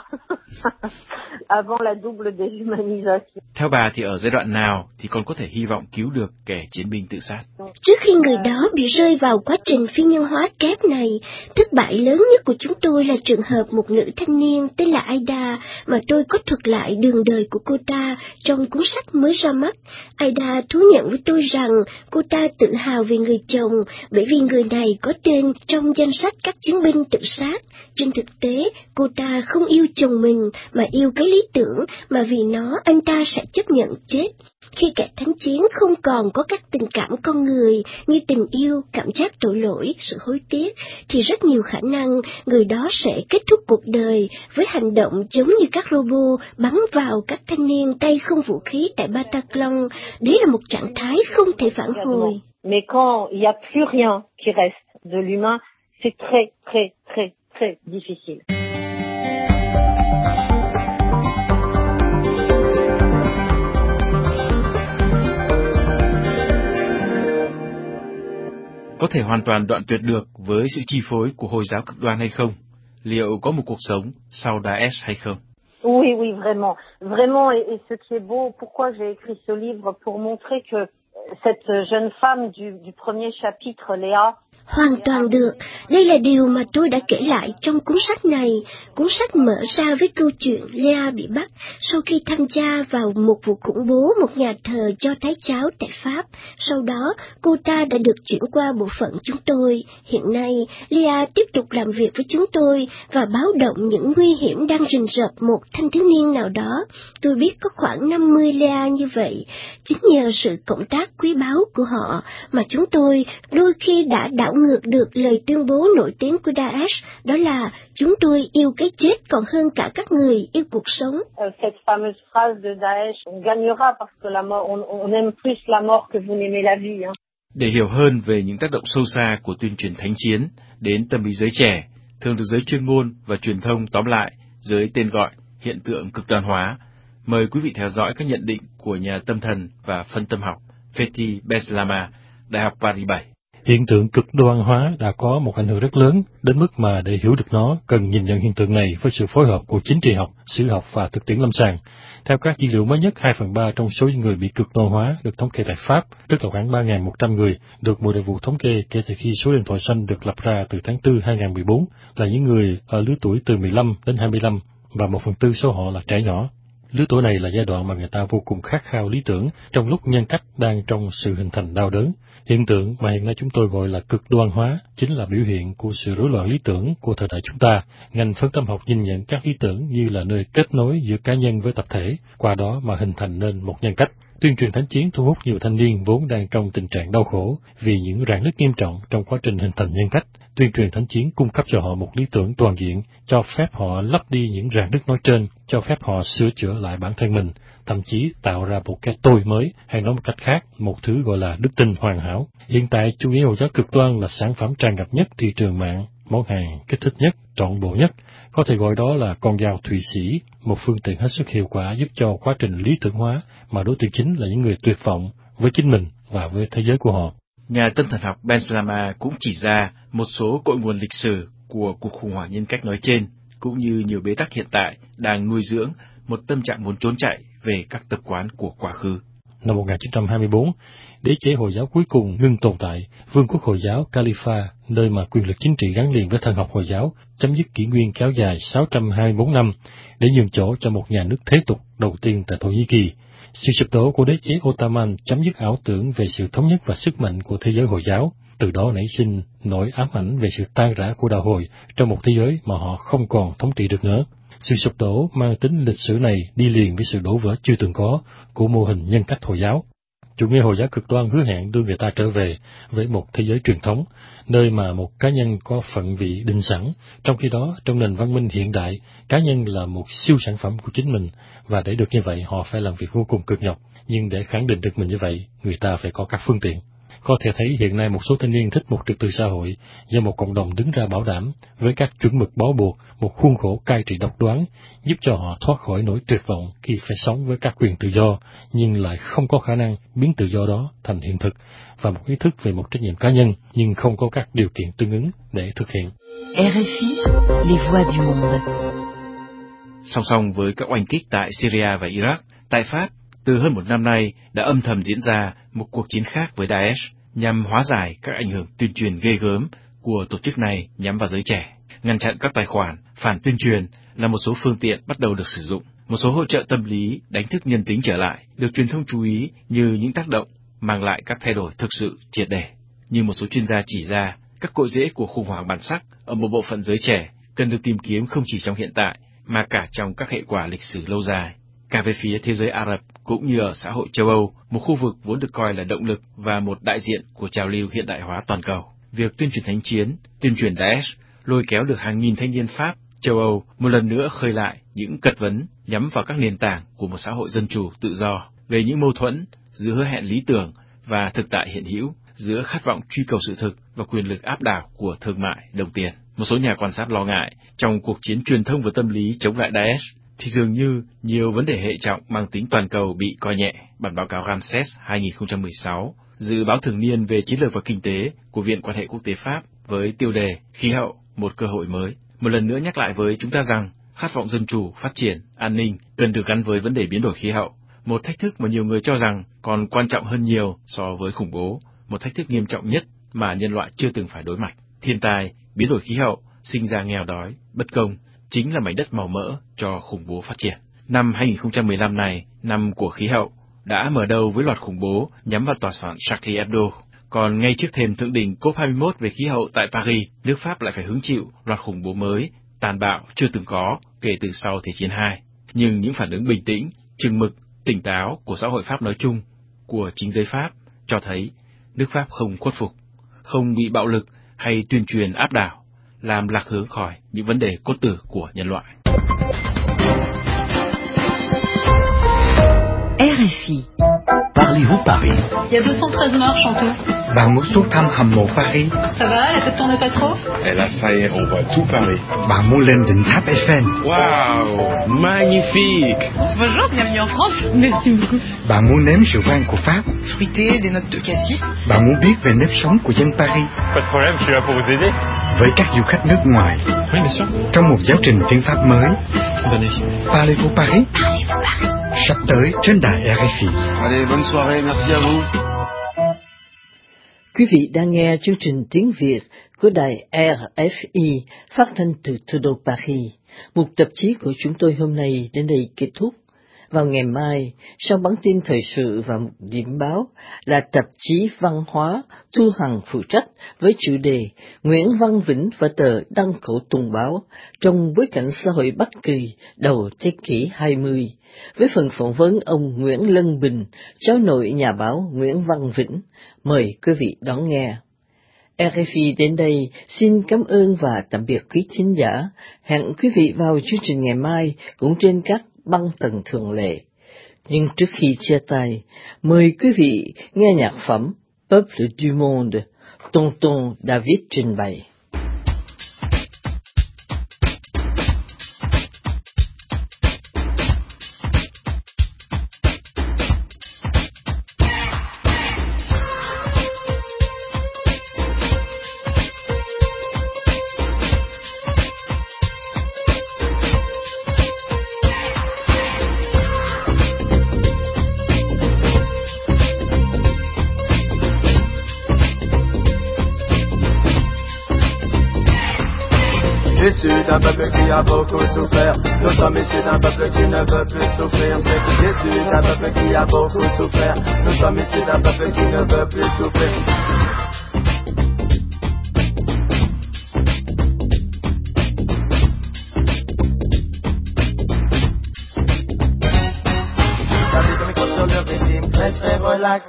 avant la double déshumanisation. Theo bà thì ở giai đoạn nào thì còn có thể hy vọng cứu được kẻ chiến binh tự sát? Trước khi người đó bị rơi vào quá trình phi nhân hóa kép này, thất bại lớn nhất của chúng tôi là trường hợp một nữ thanh niên tên là Aida, mà tôi có thuật lại đường đời của cô ta trong cuốn sách mới ra mắt. Aida thú nhận với tôi rằng cô ta tự hào về người chồng, bởi vì người này có tên trong danh sách các chiến binh tự sát. Trên thực tế, cô ta không yêu chồng mình mà yêu cái lý tưởng mà vì nó anh ta sẽ chấp nhận chết. Khi kẻ thánh chiến không còn có các tình cảm con người như tình yêu, cảm giác tội lỗi, sự hối tiếc, thì rất nhiều khả năng người đó sẽ kết thúc cuộc đời với hành động giống như các robot bắn vào các thanh niên tay không vũ khí tại Bataclan. Đấy là một trạng thái không thể phản hồi. Mais quand il y a plus rien qui reste de l'humain, c'est très très très très difficile. có thể hoàn toàn đoạn tuyệt được với sự chi phối của Hồi giáo cực đoan hay không? Liệu có một cuộc sống sau Daesh hay không? Oui, oui, vraiment. Vraiment, et, et ce qui est beau, pourquoi j'ai écrit ce livre, pour montrer que cette jeune femme du, du premier chapitre, Léa, Hoàn toàn được. Đây là điều mà tôi đã kể lại trong cuốn sách này. Cuốn sách mở ra với câu chuyện Léa bị bắt sau khi tham gia vào một vụ khủng bố một nhà thờ Do Thái giáo tại Pháp. Sau đó, cô ta đã được chuyển qua bộ phận chúng tôi. Hiện nay, Léa tiếp tục làm việc với chúng tôi và báo động những nguy hiểm đang rình rập một thanh thiếu niên nào đó. Tôi biết có khoảng năm mươi Léa như vậy. Chính nhờ sự cộng tác quý báu của họ mà chúng tôi đôi khi đã đảo ngược được lời tuyên bố nổi tiếng của Daesh, đó là chúng tôi yêu cái chết còn hơn cả các người yêu cuộc sống. Cette fameuse phrase de Daesh, on gagnera parce que la mort, on, on aime plus la mort que vous n'aimez la vie. Hein. Để hiểu hơn về những tác động sâu xa của tuyên truyền thánh chiến đến tâm lý giới trẻ, thường được giới chuyên môn và truyền thông tóm lại dưới tên gọi hiện tượng cực đoan hóa, mời quý vị theo dõi các nhận định của nhà tâm thần và phân tâm học Fethi Beslama, Đại học Paris bảy. Hiện tượng cực đoan hóa đã có một ảnh hưởng rất lớn, đến mức mà để hiểu được nó, cần nhìn nhận hiện tượng này với sự phối hợp của chính trị học, sử học và thực tiễn lâm sàng. Theo các dữ liệu mới nhất, hai phần ba trong số những người bị cực đoan hóa được thống kê tại Pháp, tức là khoảng ba nghìn một trăm người, được Bộ Nội vụ thống kê kể từ khi số điện thoại xanh được lập ra từ tháng tư hai nghìn không trăm mười bốn, là những người ở lứa tuổi từ mười lăm đến hai mươi lăm, và một phần tư số họ là trẻ nhỏ. Lứa tuổi này là giai đoạn mà người ta vô cùng khát khao lý tưởng, trong lúc nhân cách đang trong sự hình thành đau đớn. Hiện tượng mà hiện nay chúng tôi gọi là cực đoan hóa chính là biểu hiện của sự rối loạn lý tưởng của thời đại chúng ta. Ngành phân tâm học nhìn nhận các lý tưởng như là nơi kết nối giữa cá nhân với tập thể, qua đó mà hình thành nên một nhân cách. Tuyên truyền thánh chiến thu hút nhiều thanh niên vốn đang trong tình trạng đau khổ vì những rạn nứt nghiêm trọng trong quá trình hình thành nhân cách. Tuyên truyền thánh chiến cung cấp cho họ một lý tưởng toàn diện, cho phép họ lấp đi những rạn nứt nói trên, cho phép họ sửa chữa lại bản thân mình, thậm chí tạo ra một cái tôi mới, hay nói một cách khác, một thứ gọi là đức tin hoàn hảo. Hiện tại, chủ nghĩa Hồi giáo cực đoan là sản phẩm tràn ngập nhất thị trường mạng, món hàng kích thích nhất, trọn bộ nhất. Có thể gọi đó là con dao Thụy Sĩ, một phương tiện hết sức hiệu quả giúp cho quá trình lý tưởng hóa, mà đối tượng chính là những người tuyệt vọng với chính mình và với thế giới của họ. Nhà tâm thần học Beslama cũng chỉ ra một số cội nguồn lịch sử của cuộc khủng hoảng nhân cách nói trên, cũng như nhiều bế tắc hiện tại đang nuôi dưỡng một tâm trạng muốn trốn chạy về các tập quán của quá khứ. Năm một nghìn chín trăm hai mươi bốn, đế chế Hồi giáo cuối cùng ngưng tồn tại, vương quốc Hồi giáo Khalifa, nơi mà quyền lực chính trị gắn liền với thần học Hồi giáo, chấm dứt kỷ nguyên kéo dài sáu trăm hai mươi bốn năm, để nhường chỗ cho một nhà nước thế tục đầu tiên tại Thổ Nhĩ Kỳ. Sự sụp đổ của đế chế Ottoman chấm dứt ảo tưởng về sự thống nhất và sức mạnh của thế giới Hồi giáo, từ đó nảy sinh nỗi ám ảnh về sự tan rã của đạo Hồi trong một thế giới mà họ không còn thống trị được nữa. Sự sụp đổ mang tính lịch sử này đi liền với sự đổ vỡ chưa từng có của mô hình nhân cách Hồi giáo. Chủ nghĩa Hồi giáo cực đoan hứa hẹn đưa người ta trở về với một thế giới truyền thống, nơi mà một cá nhân có phận vị định sẵn, trong khi đó trong nền văn minh hiện đại, cá nhân là một siêu sản phẩm của chính mình, và để được như vậy họ phải làm việc vô cùng cực nhọc, nhưng để khẳng định được mình như vậy, người ta phải có các phương tiện. Có thể thấy hiện nay một số thanh niên thích một trật tự xã hội do một cộng đồng đứng ra bảo đảm với các chuẩn mực bó buộc, một khuôn khổ cai trị độc đoán, giúp cho họ thoát khỏi nỗi tuyệt vọng khi phải sống với các quyền tự do, nhưng lại không có khả năng biến tự do đó thành hiện thực, và một ý thức về một trách nhiệm cá nhân, nhưng không có các điều kiện tương ứng để thực hiện. rờ ép i, les voix du monde. Song song với các oanh kích tại Syria và Iraq, tại Pháp, từ hơn một năm nay đã âm thầm diễn ra một cuộc chiến khác với Daesh nhằm hóa giải các ảnh hưởng tuyên truyền ghê gớm của tổ chức này nhắm vào giới trẻ. Ngăn chặn các tài khoản phản tuyên truyền là một số phương tiện bắt đầu được sử dụng. Một số hỗ trợ tâm lý đánh thức nhân tính trở lại được truyền thông chú ý như những tác động mang lại các thay đổi thực sự triệt để. Như một số chuyên gia chỉ ra, các cội rễ của khủng hoảng bản sắc ở một bộ phận giới trẻ cần được tìm kiếm không chỉ trong hiện tại mà cả trong các hệ quả lịch sử lâu dài. Cả về phía thế giới Ả Rập cũng như ở xã hội châu Âu, một khu vực vốn được coi là động lực và một đại diện của trào lưu hiện đại hóa toàn cầu. Việc tuyên truyền thánh chiến, tuyên truyền Daesh lôi kéo được hàng nghìn thanh niên Pháp, châu Âu một lần nữa khơi lại những cật vấn nhắm vào các nền tảng của một xã hội dân chủ tự do, về những mâu thuẫn giữa hứa hẹn lý tưởng và thực tại hiện hữu, giữa khát vọng truy cầu sự thực và quyền lực áp đảo của thương mại, đồng tiền. Một số nhà quan sát lo ngại trong cuộc chiến truyền thông và tâm lý chống lại Daesh thì dường như nhiều vấn đề hệ trọng mang tính toàn cầu bị coi nhẹ. Bản báo cáo Ramses hai nghìn không trăm mười sáu dự báo thường niên về chiến lược và kinh tế của Viện Quan hệ Quốc tế Pháp với tiêu đề Khí hậu, một cơ hội mới. Một lần nữa nhắc lại với chúng ta rằng khát vọng dân chủ, phát triển, an ninh cần được gắn với vấn đề biến đổi khí hậu, một thách thức mà nhiều người cho rằng còn quan trọng hơn nhiều so với khủng bố, một thách thức nghiêm trọng nhất mà nhân loại chưa từng phải đối mặt. Thiên tai, biến đổi khí hậu, sinh ra nghèo đói, bất công, chính là mảnh đất màu mỡ cho khủng bố phát triển. Năm hai không một lăm này, năm của khí hậu, đã mở đầu với loạt khủng bố nhắm vào tòa soạn Charlie Hebdo. Còn ngay trước thềm thượng đỉnh cốp hai mươi mốt về khí hậu tại Paris, nước Pháp lại phải hứng chịu loạt khủng bố mới, tàn bạo chưa từng có kể từ sau Thế chiến hai. Nhưng những phản ứng bình tĩnh, chừng mực, tỉnh táo của xã hội Pháp nói chung, của chính giới Pháp, cho thấy nước Pháp không khuất phục, không bị bạo lực hay tuyên truyền áp đảo, làm lạc hướng khỏi những vấn đề cốt tử của nhân loại. R F I. Parlez-vous Paris? Il y a deux cent treize marches en tout. Bạn muốn xuống thăm hầm mộ Paris? Ça va, la tête tourne pas trop? Et là, ça y est, on voit tout Paris. Bạn muốn lên đỉnh tháp Eiffel? Waouh, magnifique! Bonjour, bienvenue en France. Merci beaucoup. Bạn muốn nếm rượu vang của Pháp? Fruité, des notes de cassis. Bạn muốn biết về nếp sống của dân Paris? Pas de problème, je suis là pour vous aider. Với các du khách nước ngoài. Oui, bien sûr. Trong một giáo trình tiếng Pháp mới. Venez. Parlez-vous Paris? Parlez-vous Paris? Sắp tới trên đài R F I. Allez, bonne soirée, merci à vous. Quý vị đang nghe chương trình tiếng Việt của đài R F I phát thanh từ thủ đô Paris. Một tạp chí của chúng tôi hôm nay đến đây kết thúc. Vào ngày mai, sau bản tin thời sự và một điểm báo là tạp chí văn hóa Thu Hằng phụ trách với chủ đề Nguyễn Văn Vĩnh và tờ Đăng Khẩu Tuần Báo trong bối cảnh xã hội Bắc Kỳ đầu thế kỷ hai mươi, với phần phỏng vấn ông Nguyễn Lân Bình, cháu nội nhà báo Nguyễn Văn Vĩnh. Mời quý vị đón nghe. R F I đến đây xin cảm ơn và tạm biệt quý thính giả. Hẹn quý vị vào chương trình ngày mai cũng trên các băng tần thường lệ. Nhưng trước khi chia tay, mời quý vị nghe nhạc phẩm Peuple du Monde, Tonton David trình bày. Issus d'un peuple qui a beaucoup souffert, nous sommes issus d'un peuple qui ne veut plus souffrir. C'est issus d'un peuple qui a beaucoup souffert, nous sommes issus d'un peuple qui ne veut plus souffrir. La vie de micro sur le rythme, très très relax.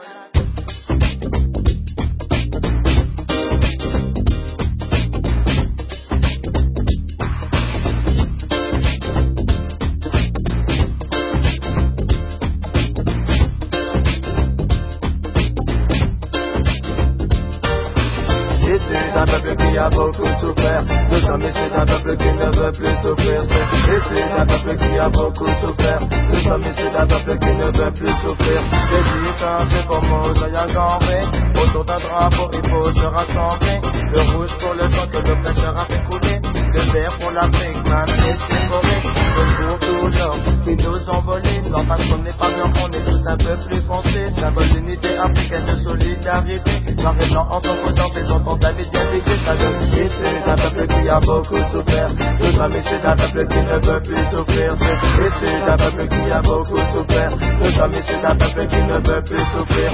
D'un peuple qui a beaucoup souffert, nous sommes issus d'un peuple qui ne veut plus souffrir. C'est issus d'un peuple qui a beaucoup souffert, nous sommes issus d'un peuple qui ne veut plus souffrir. J'ai dit quand c'est pour moi, j'ai un gambé, autour d'un drapeau il faut se rassembler. Le rouge pour le sang que le prêcheur a fait couler, le vert pour l'Afrique, man, et c'est forêt. Le pour tout l'or qui nous ont volé, non parce qu'on n'est pas blanc, on est tous un peu plus foncés. Symbole d'unité africaine de solidarité, noir et blanc en composant des enfants David bien vécu, ça donne issu d'un peuple qui a beaucoup souffert. Nous sommes issus d'un peuple qui ne veut plus souffrir. C'est issu d'un peuple qui a beaucoup souffert. Nous sommes issus d'un peuple qui ne veut plus souffrir.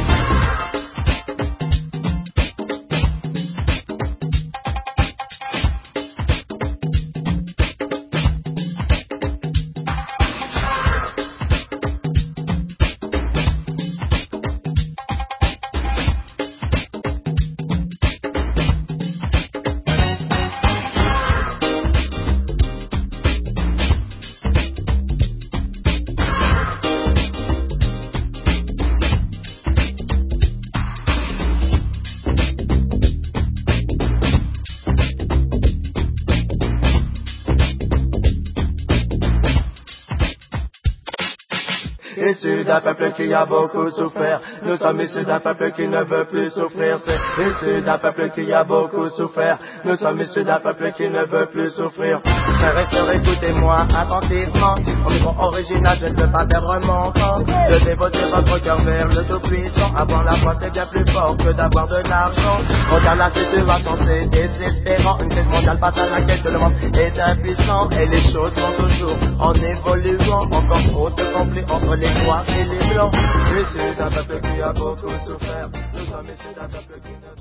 issus d'un peuple qui a beaucoup souffert. Nous sommes issus d'un peuple qui ne veut plus souffrir. C'est issus d'un peuple qui a beaucoup souffert. Nous sommes issus d'un peuple qui ne veut plus souffrir. Frères et sœurs, écoutez-moi attentivement. Au niveau original, je ne peux pas perdre mon camp. Levez votre cœur vers le Tout-Puissant. Avoir la foi, c'est bien plus fort que d'avoir de l'argent. Regarde la situation, c'est désespérant. Une crise mondiale face à laquelle tout le monde est impuissant. Et les choses vont toujours en évoluant. Encore trop de conflits entre les noirs et les blancs. Issus d'un peuple qui a beaucoup souffert. Nous sommes issus d'un peuple qui ne